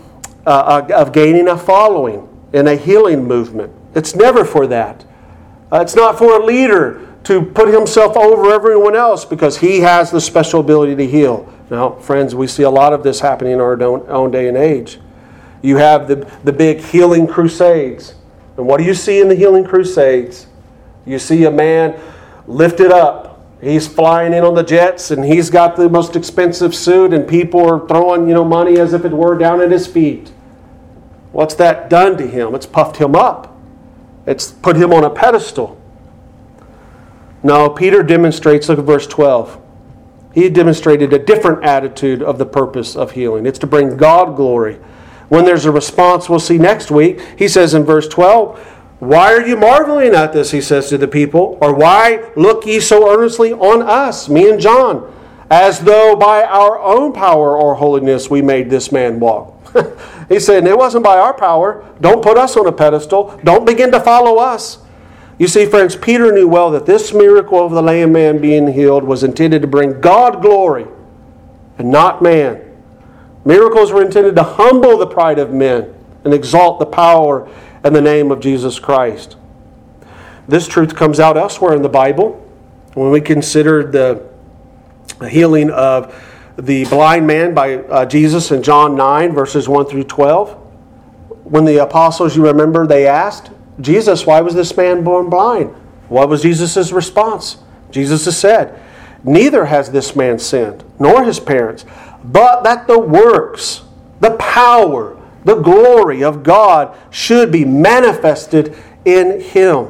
of gaining a following in a healing movement. It's never for that. It's not for a leader to put himself over everyone else because he has the special ability to heal. Now, friends, we see a lot of this happening in our own day and age. You have the big healing crusades. And what do you see in the healing crusades? You see a man lifted up. He's flying in on the jets and he's got the most expensive suit and people are throwing, money as if it were down at his feet. What's that done to him? It's puffed him up. It's put him on a pedestal. No, Peter demonstrates, look at verse 12. He demonstrated a different attitude of the purpose of healing. It's to bring God glory. When there's a response, we'll see next week, he says in verse 12, "Why are you marveling at this?" he says to the people. "Or why look ye so earnestly on us," me and John, "as though by our own power or holiness we made this man walk?" He's saying it wasn't by our power. Don't put us on a pedestal. Don't begin to follow us. You see, friends, Peter knew well that this miracle of the lame man being healed was intended to bring God glory and not man. Miracles were intended to humble the pride of men and exalt the power and the name of Jesus Christ. This truth comes out elsewhere in the Bible. When we consider the healing of the blind man by Jesus in John 9, verses 1 through 12. When the apostles, you remember, they asked Jesus, "Why was this man born blind?" What was Jesus' response? Jesus has said, "Neither has this man sinned, nor his parents, but that the works, the power, the glory of God should be manifested in him."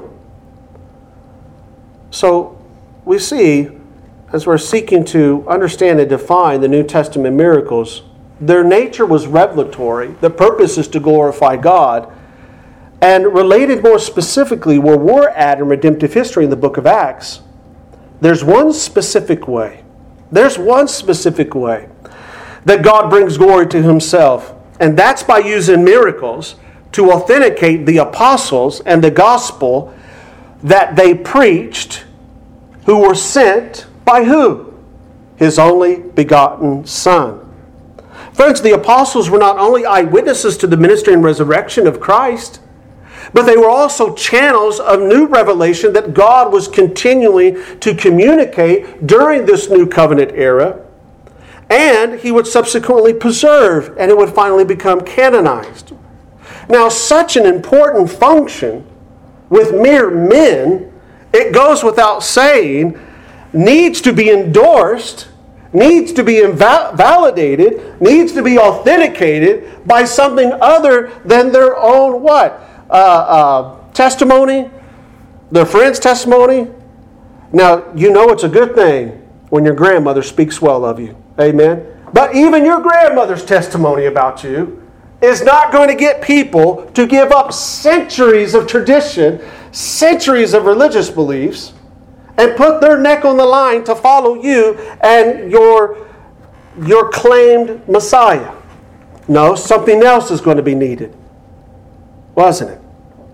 So we see, as we're seeking to understand and define the New Testament miracles, their nature was revelatory. The purpose is to glorify God. And related more specifically where we're at in redemptive history in the book of Acts, there's one specific way. There's one specific way that God brings glory to himself. And that's by using miracles to authenticate the apostles and the gospel that they preached, who were sent by who? His only begotten Son. Friends, the apostles were not only eyewitnesses to the ministry and resurrection of Christ, but they were also channels of new revelation that God was continuing to communicate during this new covenant era. And he would subsequently preserve, and it would finally become canonized. Now, such an important function with mere men, it goes without saying, needs to be endorsed, needs to be validated, needs to be authenticated by something other than their own what? Testimony, their friend's testimony. Now, you know it's a good thing when your grandmother speaks well of you. Amen. But even your grandmother's testimony about you is not going to get people to give up centuries of tradition, centuries of religious beliefs, and put their neck on the line to follow you and your claimed Messiah. No, something else is going to be needed. Wasn't it?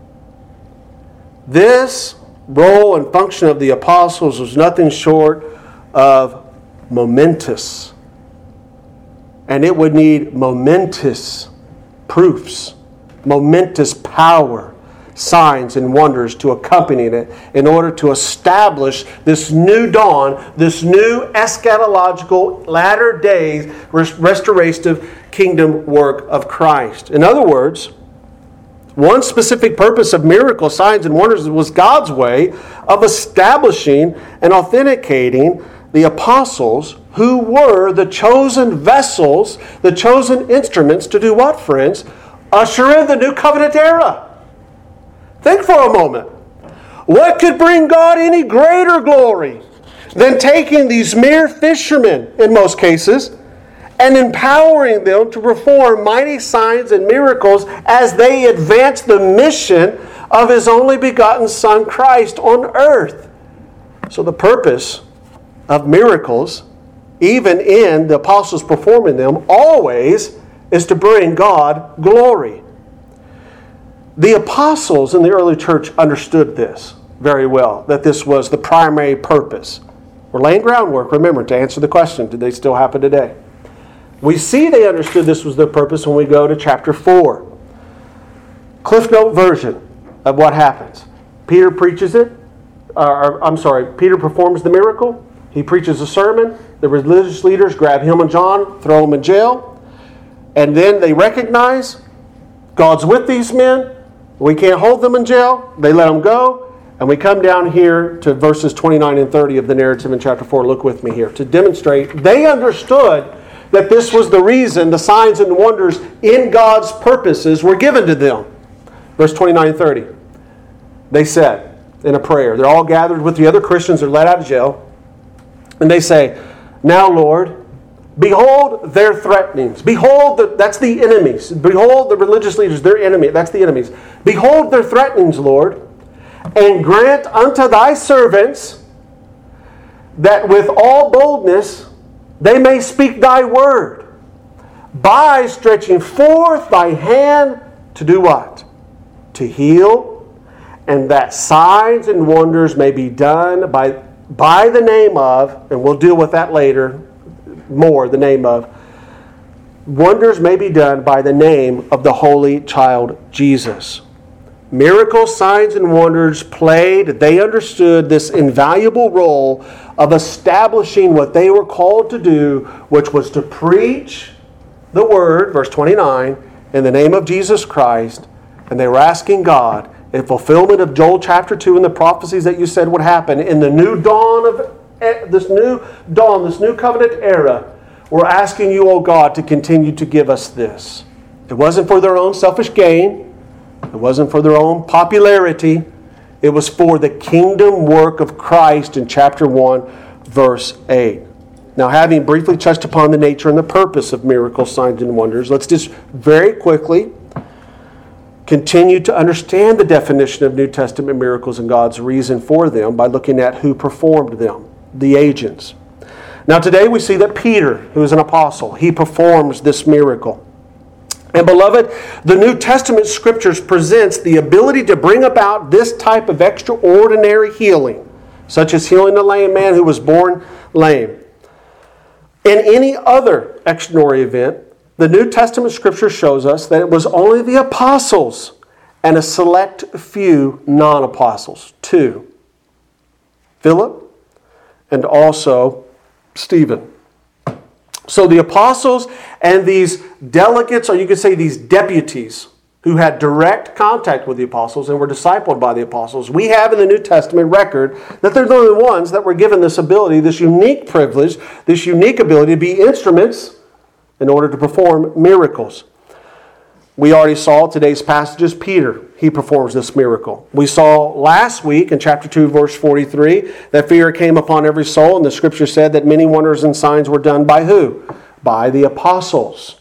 This role and function of the apostles was nothing short of momentous. And it would need momentous proofs, momentous power, signs and wonders to accompany it in order to establish this new dawn, this new eschatological latter days restorative kingdom work of Christ. In other words, one specific purpose of miracles, signs, and wonders was God's way of establishing and authenticating the apostles, who were the chosen vessels, the chosen instruments to do what, friends? Usher in the new covenant era. Think for a moment. What could bring God any greater glory than taking these mere fishermen, in most cases, and empowering them to perform mighty signs and miracles as they advance the mission of His only begotten Son, Christ, on earth? So the purpose of miracles, even in the apostles performing them, always is to bring God glory. The apostles in the early church understood this very well, that this was the primary purpose. We're laying groundwork, remember, to answer the question, do they still happen today? We see they understood this was their purpose when we go to chapter 4. Cliff Note version of what happens. Peter preaches it. Peter performs the miracle. He preaches a sermon. The religious leaders grab him and John, throw them in jail. And then they recognize God's with these men. We can't hold them in jail. They let them go. And we come down here to verses 29 and 30 of the narrative in chapter 4. Look with me here to demonstrate they understood that this was the reason the signs and wonders in God's purposes were given to them. Verse 29 and 30. They said in a prayer, they're all gathered with the other Christians, they're let out of jail, and they say, "Now, Lord, behold their threatenings." Behold, that's the enemies. Behold the religious leaders, their enemy. That's the enemies. "Behold their threatenings, Lord, and grant unto thy servants that with all boldness they may speak thy word, by stretching forth thy hand to do what? To heal, and that signs and wonders may be done by the name of," and we'll deal with that later more, the name of, "wonders may be done by the name of the Holy Child Jesus." Miracles, signs, and wonders played, they understood this invaluable role of establishing what they were called to do, which was to preach the word, verse 29, in the name of Jesus Christ. And they were asking God, in fulfillment of Joel chapter 2 and the prophecies that you said would happen, in the new dawn of this new covenant era, we're asking you, oh God, to continue to give us this. It wasn't for their own selfish gain. It wasn't for their own popularity. It was for the kingdom work of Christ in chapter 1, verse 8. Now, having briefly touched upon the nature and the purpose of miracles, signs, and wonders, let's just very quickly continue to understand the definition of New Testament miracles and God's reason for them by looking at who performed them, the agents. Now, today we see that Peter, who is an apostle, he performs this miracle. And beloved, the New Testament Scriptures presents the ability to bring about this type of extraordinary healing, such as healing a lame man who was born lame. In any other extraordinary event, the New Testament Scripture shows us that it was only the apostles and a select few non-apostles, 2, Philip and also Stephen. So the apostles and these delegates, or you could say these deputies, who had direct contact with the apostles and were discipled by the apostles, we have in the New Testament record that they're the only ones that were given this ability, this unique privilege, this unique ability to be instruments in order to perform miracles. We already saw today's passages, Peter, he performs this miracle. We saw last week in chapter 2, verse 43, that fear came upon every soul, and the Scripture said that many wonders and signs were done by who? By the apostles.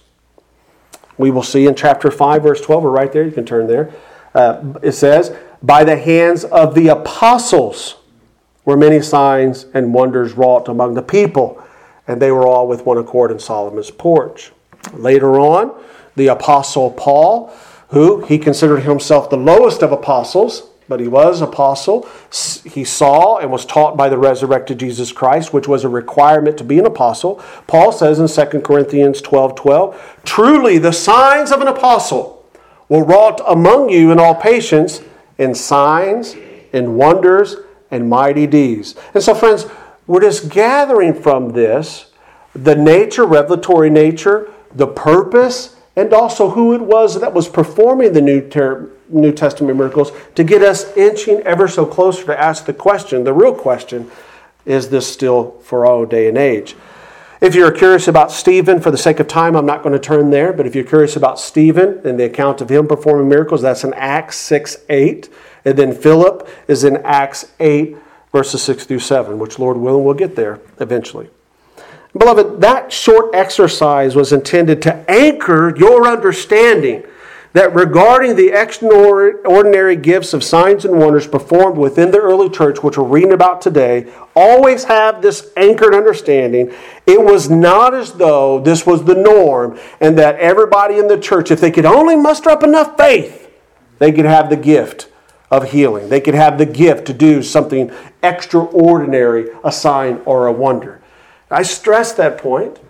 We will see in chapter 5, verse 12, we're right there, you can turn there. It says, by the hands of the apostles were many signs and wonders wrought among the people, and they were all with one accord in Solomon's porch. Later on, the apostle Paul, who he considered himself the lowest of apostles, but he was apostle. He saw and was taught by the resurrected Jesus Christ, which was a requirement to be an apostle. Paul says in 2 Corinthians 12:12, truly the signs of an apostle were wrought among you in all patience, in signs, in wonders, and mighty deeds. And so, friends, we're just gathering from this the nature, revelatory nature, the purpose, and also who it was that was performing the New Testament miracles to get us inching ever so closer to ask the question, the real question, is this still for our day and age? If you're curious about Stephen, for the sake of time, I'm not going to turn there, but if you're curious about Stephen and the account of him performing miracles, that's in Acts 6:8. And then Philip is in Acts 8, verses 6 through 7, which Lord willing, we'll get there eventually. Beloved, that short exercise was intended to anchor your understanding that regarding the extraordinary gifts of signs and wonders performed within the early church, which we're reading about today, always have this anchored understanding. It was not as though this was the norm and that everybody in the church, if they could only muster up enough faith, they could have the gift of healing. They could have the gift to do something extraordinary, a sign or a wonder. I stress that point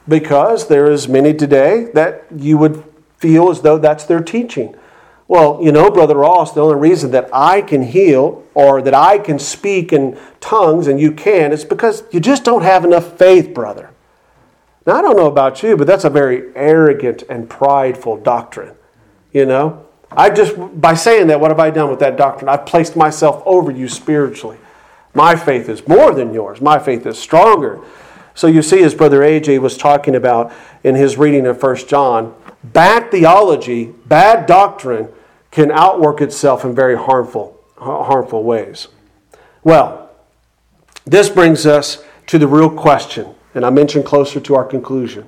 Because there is many today that you would feel as though that's their teaching. Well, Brother Ross, the only reason that I can heal or that I can speak in tongues and you can is because you just don't have enough faith, brother. Now, I don't know about you, but that's a very arrogant and prideful doctrine. By saying that, what have I done with that doctrine? I've placed myself over you spiritually. My faith is more than yours. My faith is stronger. So you see, as Brother AJ was talking about in his reading of 1 John, bad theology, bad doctrine can outwork itself in very harmful ways. Well, this brings us to the real question, and I mentioned closer to our conclusion.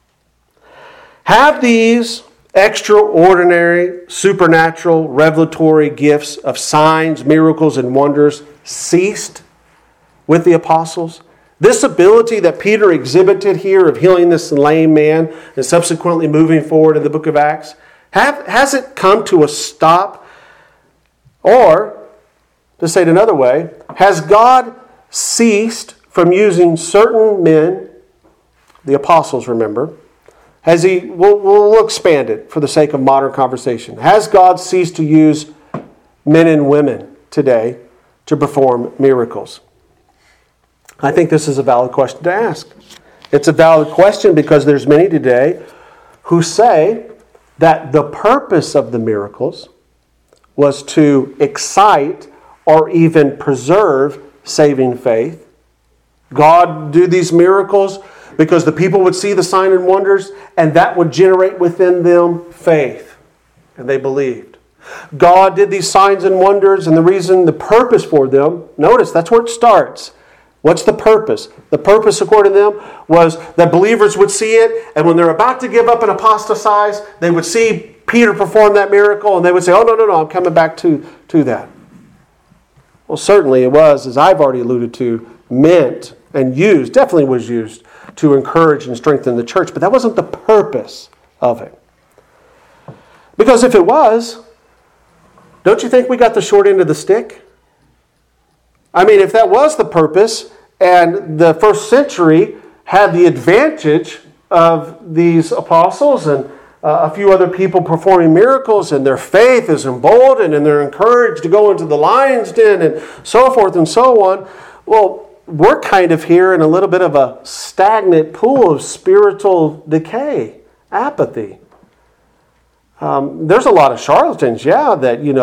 Have these extraordinary, supernatural, revelatory gifts of signs, miracles, and wonders ceased with the apostles? This ability that Peter exhibited here of healing this lame man and subsequently moving forward in the book of Acts, has it come to a stop? Or, to say it another way, has God ceased from using certain men, the apostles, remember? We'll expand it for the sake of modern conversation. Has God ceased to use men and women today to perform miracles? I think this is a valid question to ask. It's a valid question because there's many today who say that the purpose of the miracles was to excite or even preserve saving faith. God did these miracles because the people would see the sign and wonders, and that would generate within them faith. And they believed. God did these signs and wonders, and the purpose for them, notice that's where it starts. What's the purpose? The purpose, according to them, was that believers would see it, and when they're about to give up and apostatize, they would see Peter perform that miracle, and they would say, oh, no, I'm coming back to that. Well, certainly it was, as I've already alluded to, meant and used, definitely was used to encourage and strengthen the church, but that wasn't the purpose of it. Because if it was, don't you think we got the short end of the stick? I mean, if that was the purpose, and the first century had the advantage of these apostles and a few other people performing miracles, and their faith is emboldened, and they're encouraged to go into the lion's den, and so forth and so on, well, we're kind of here in a little bit of a stagnant pool of spiritual decay, apathy. There's a lot of charlatans, that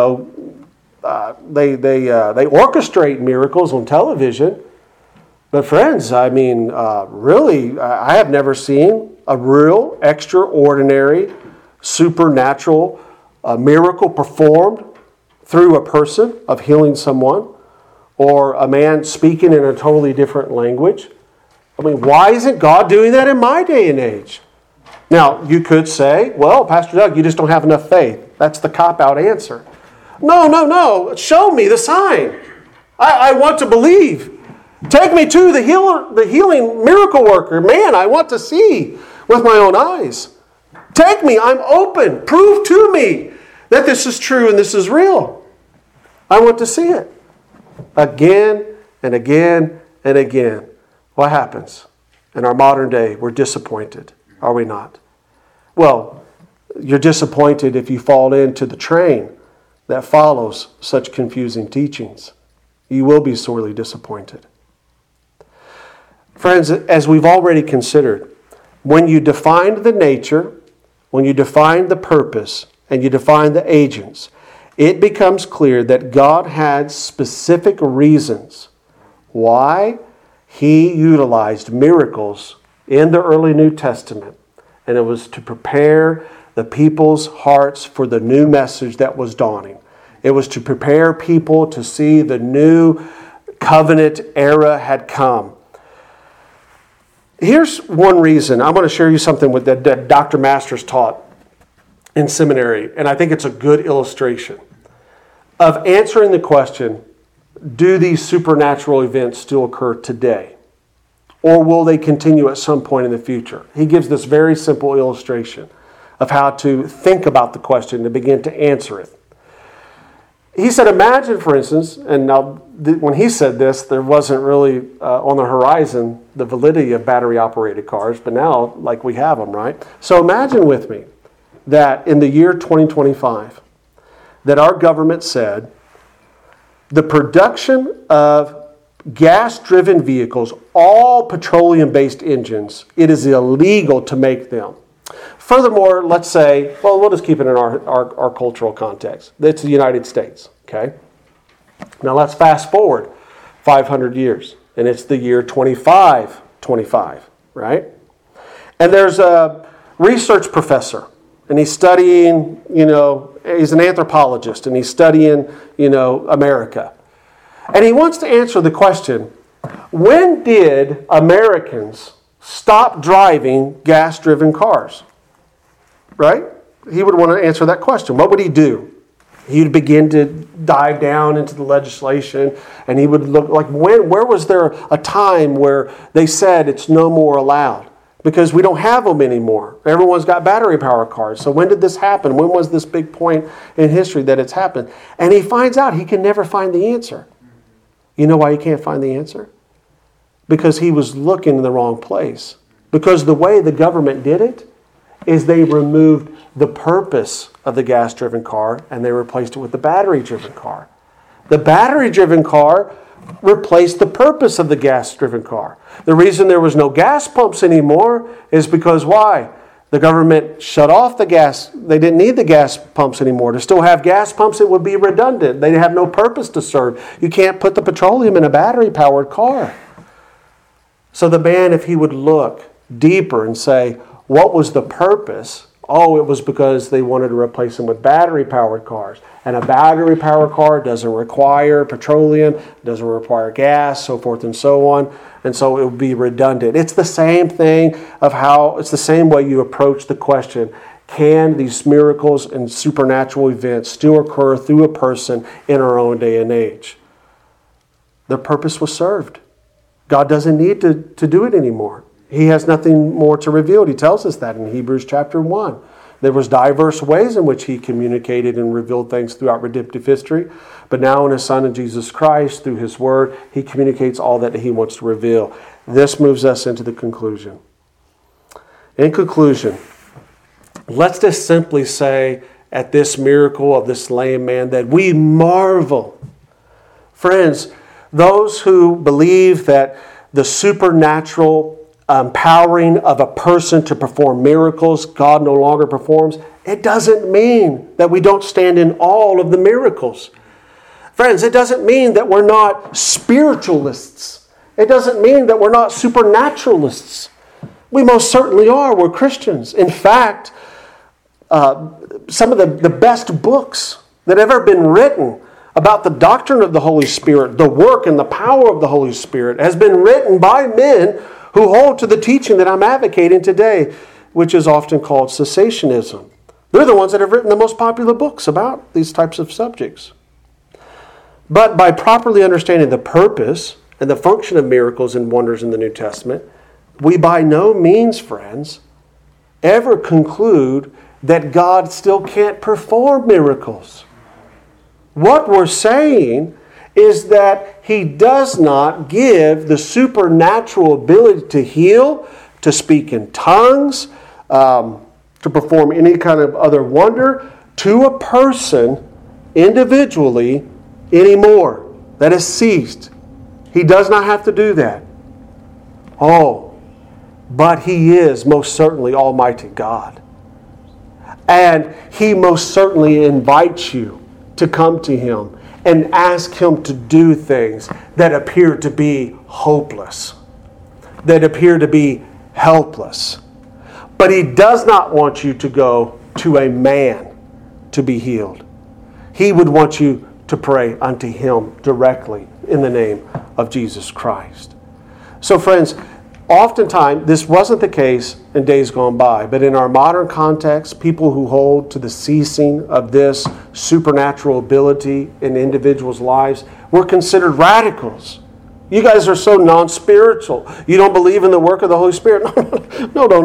they orchestrate miracles on television. But friends, I mean, really, I have never seen a real, extraordinary, supernatural miracle performed through a person of healing someone, or a man speaking in a totally different language. I mean, why isn't God doing that in my day and age? Now, you could say, well, Pastor Doug, you just don't have enough faith. That's the cop-out answer. No. Show me the sign. I want to believe. Take me to the healing miracle worker. Man, I want to see with my own eyes. Take me. I'm open. Prove to me that this is true and this is real. I want to see it. Again and again and again. What happens? In our modern day, we're disappointed. Are we not? Well, you're disappointed if you fall into the train that follows such confusing teachings. You will be sorely disappointed. Friends, as we've already considered, when you define the nature, when you define the purpose, and you define the agents, it becomes clear that God had specific reasons why He utilized miracles in the early New Testament. And it was to prepare the people's hearts for the new message that was dawning. It was to prepare people to see the new covenant era had come. Here's one reason. I want to share you something that Dr. Masters taught in seminary, and I think it's a good illustration of answering the question, do these supernatural events still occur today? Or will they continue at some point in the future? He gives this very simple illustration of how to think about the question and begin to answer it. He said, imagine, for instance, and now when he said this, there wasn't really on the horizon the validity of battery-operated cars, but now, like, we have them, right? So imagine with me that in the year 2025, that our government said the production of gas-driven vehicles, all petroleum-based engines, it is illegal to make them. Furthermore, let's say, well, we'll just keep it in our cultural context. It's the United States, okay? Now let's fast forward 500 years, and it's the year 2525, right? And there's a research professor, and he's studying, he's an anthropologist, and he's studying, America. And he wants to answer the question, when did Americans stop driving gas-driven cars? Right? He would want to answer that question. What would he do? He would begin to dive down into the legislation, and he would look like, where was there a time where they said it's no more allowed? Because we don't have them anymore. Everyone's got battery-powered cars. So when did this happen? When was this big point in history that it's happened? And he finds out he can never find the answer. You know why he can't find the answer? Because he was looking in the wrong place. Because the way the government did it is they removed the purpose of the gas-driven car and they replaced it with the battery-driven car. The battery-driven car replaced the purpose of the gas-driven car. The reason there was no gas pumps anymore is because why? The government shut off the gas. They didn't need the gas pumps anymore. To still have gas pumps, it would be redundant. They have no purpose to serve. You can't put the petroleum in a battery-powered car. So the man, if he would look deeper and say, what was the purpose? Oh, it was because they wanted to replace them with battery-powered cars. And a battery-powered car doesn't require petroleum, doesn't require gas, so forth and so on. And so it would be redundant. It's the same thing it's the same way you approach the question, can these miracles and supernatural events still occur through a person in our own day and age? The purpose was served. God doesn't need to do it anymore. He has nothing more to reveal. He tells us that in Hebrews chapter 1. There was diverse ways in which he communicated and revealed things throughout redemptive history. But now in his Son, in Jesus Christ, through his word, he communicates all that he wants to reveal. This moves us into the conclusion. In conclusion, let's just simply say at this miracle of this lame man that we marvel. Friends, those who believe that the supernatural empowering of a person to perform miracles, God no longer performs, it doesn't mean that we don't stand in awe of the miracles. Friends, it doesn't mean that we're not spiritualists. It doesn't mean that we're not supernaturalists. We most certainly are. We're Christians. In fact, some of the best books that have ever been written about the doctrine of the Holy Spirit, the work and the power of the Holy Spirit, has been written by men who hold to the teaching that I'm advocating today, which is often called cessationism. They're the ones that have written the most popular books about these types of subjects. But by properly understanding the purpose and the function of miracles and wonders in the New Testament, we by no means, friends, ever conclude that God still can't perform miracles. What we're saying is that He does not give the supernatural ability to heal, to speak in tongues, to perform any kind of other wonder to a person individually anymore. That is ceased. He does not have to do that. Oh, but He is most certainly Almighty God. And He most certainly invites you to come to Him and ask Him to do things that appear to be hopeless, that appear to be helpless. But He does not want you to go to a man to be healed. He would want you to pray unto Him directly in the name of Jesus Christ. So friends, oftentimes this wasn't the case in days gone by, but in our modern context, people who hold to the ceasing of this supernatural ability in individuals' lives were considered radicals. You guys are so non-spiritual. You don't believe in the work of the Holy Spirit.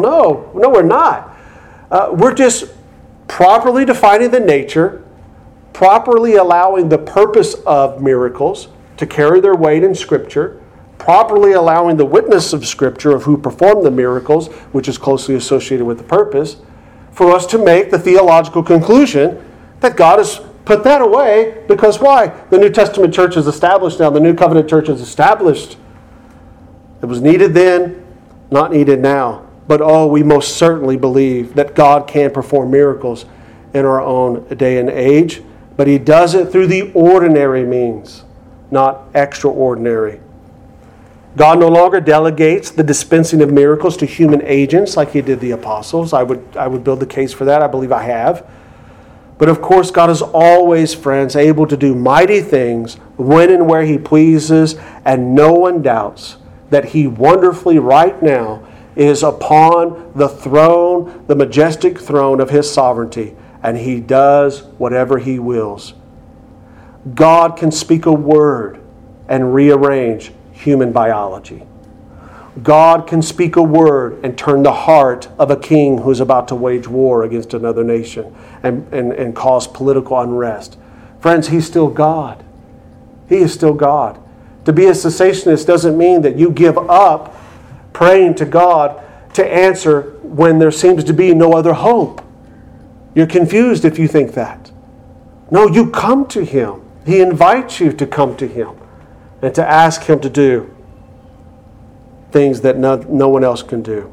No, we're not. We're just properly defining the nature properly allowing the purpose of miracles to carry their weight in Scripture, properly allowing the witness of Scripture of who performed the miracles, which is closely associated with the purpose, for us to make the theological conclusion that God has put that away because why? The New Testament church is established now. The New Covenant church is established. It was needed then, not needed now. But we most certainly believe that God can perform miracles in our own day and age. But He does it through the ordinary means, not extraordinary. God no longer delegates the dispensing of miracles to human agents like He did the apostles. I would build the case for that. I believe I have. But of course, God is always, friends, able to do mighty things when and where He pleases, and no one doubts that He wonderfully right now is upon the throne, the majestic throne of His sovereignty, and He does whatever He wills. God can speak a word and rearrange human biology. God can speak a word and turn the heart of a king who's about to wage war against another nation and cause political unrest. Friends, He's still God. He is still God. To be a cessationist doesn't mean that you give up praying to God to answer when there seems to be no other hope. You're confused if you think that. No, you come to Him. He invites you to come to Him and to ask Him to do things that no one else can do.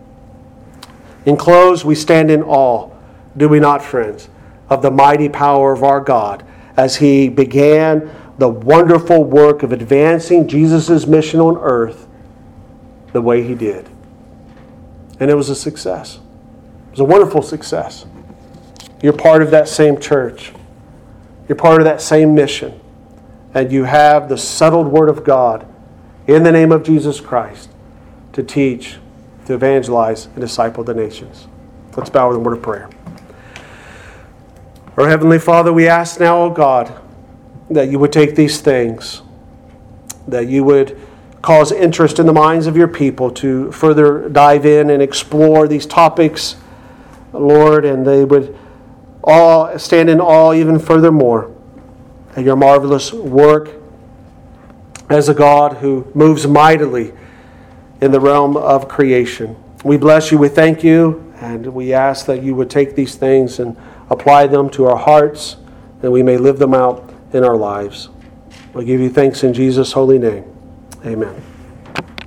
In close, we stand in awe, do we not, friends, of the mighty power of our God as He began the wonderful work of advancing Jesus' mission on earth the way He did. And it was a success. It was a wonderful success. You're part of that same church. You're part of that same mission. And you have the settled Word of God in the name of Jesus Christ to teach, to evangelize, and disciple the nations. Let's bow with a word of prayer. Our Heavenly Father, we ask now, O God, that You would take these things, that You would cause interest in the minds of Your people to further dive in and explore these topics, Lord, and they would all stand in awe even furthermore at Your marvelous work as a God who moves mightily in the realm of creation. We bless You, we thank You, and we ask that You would take these things and apply them to our hearts, that we may live them out in our lives. We give You thanks in Jesus' holy name. Amen.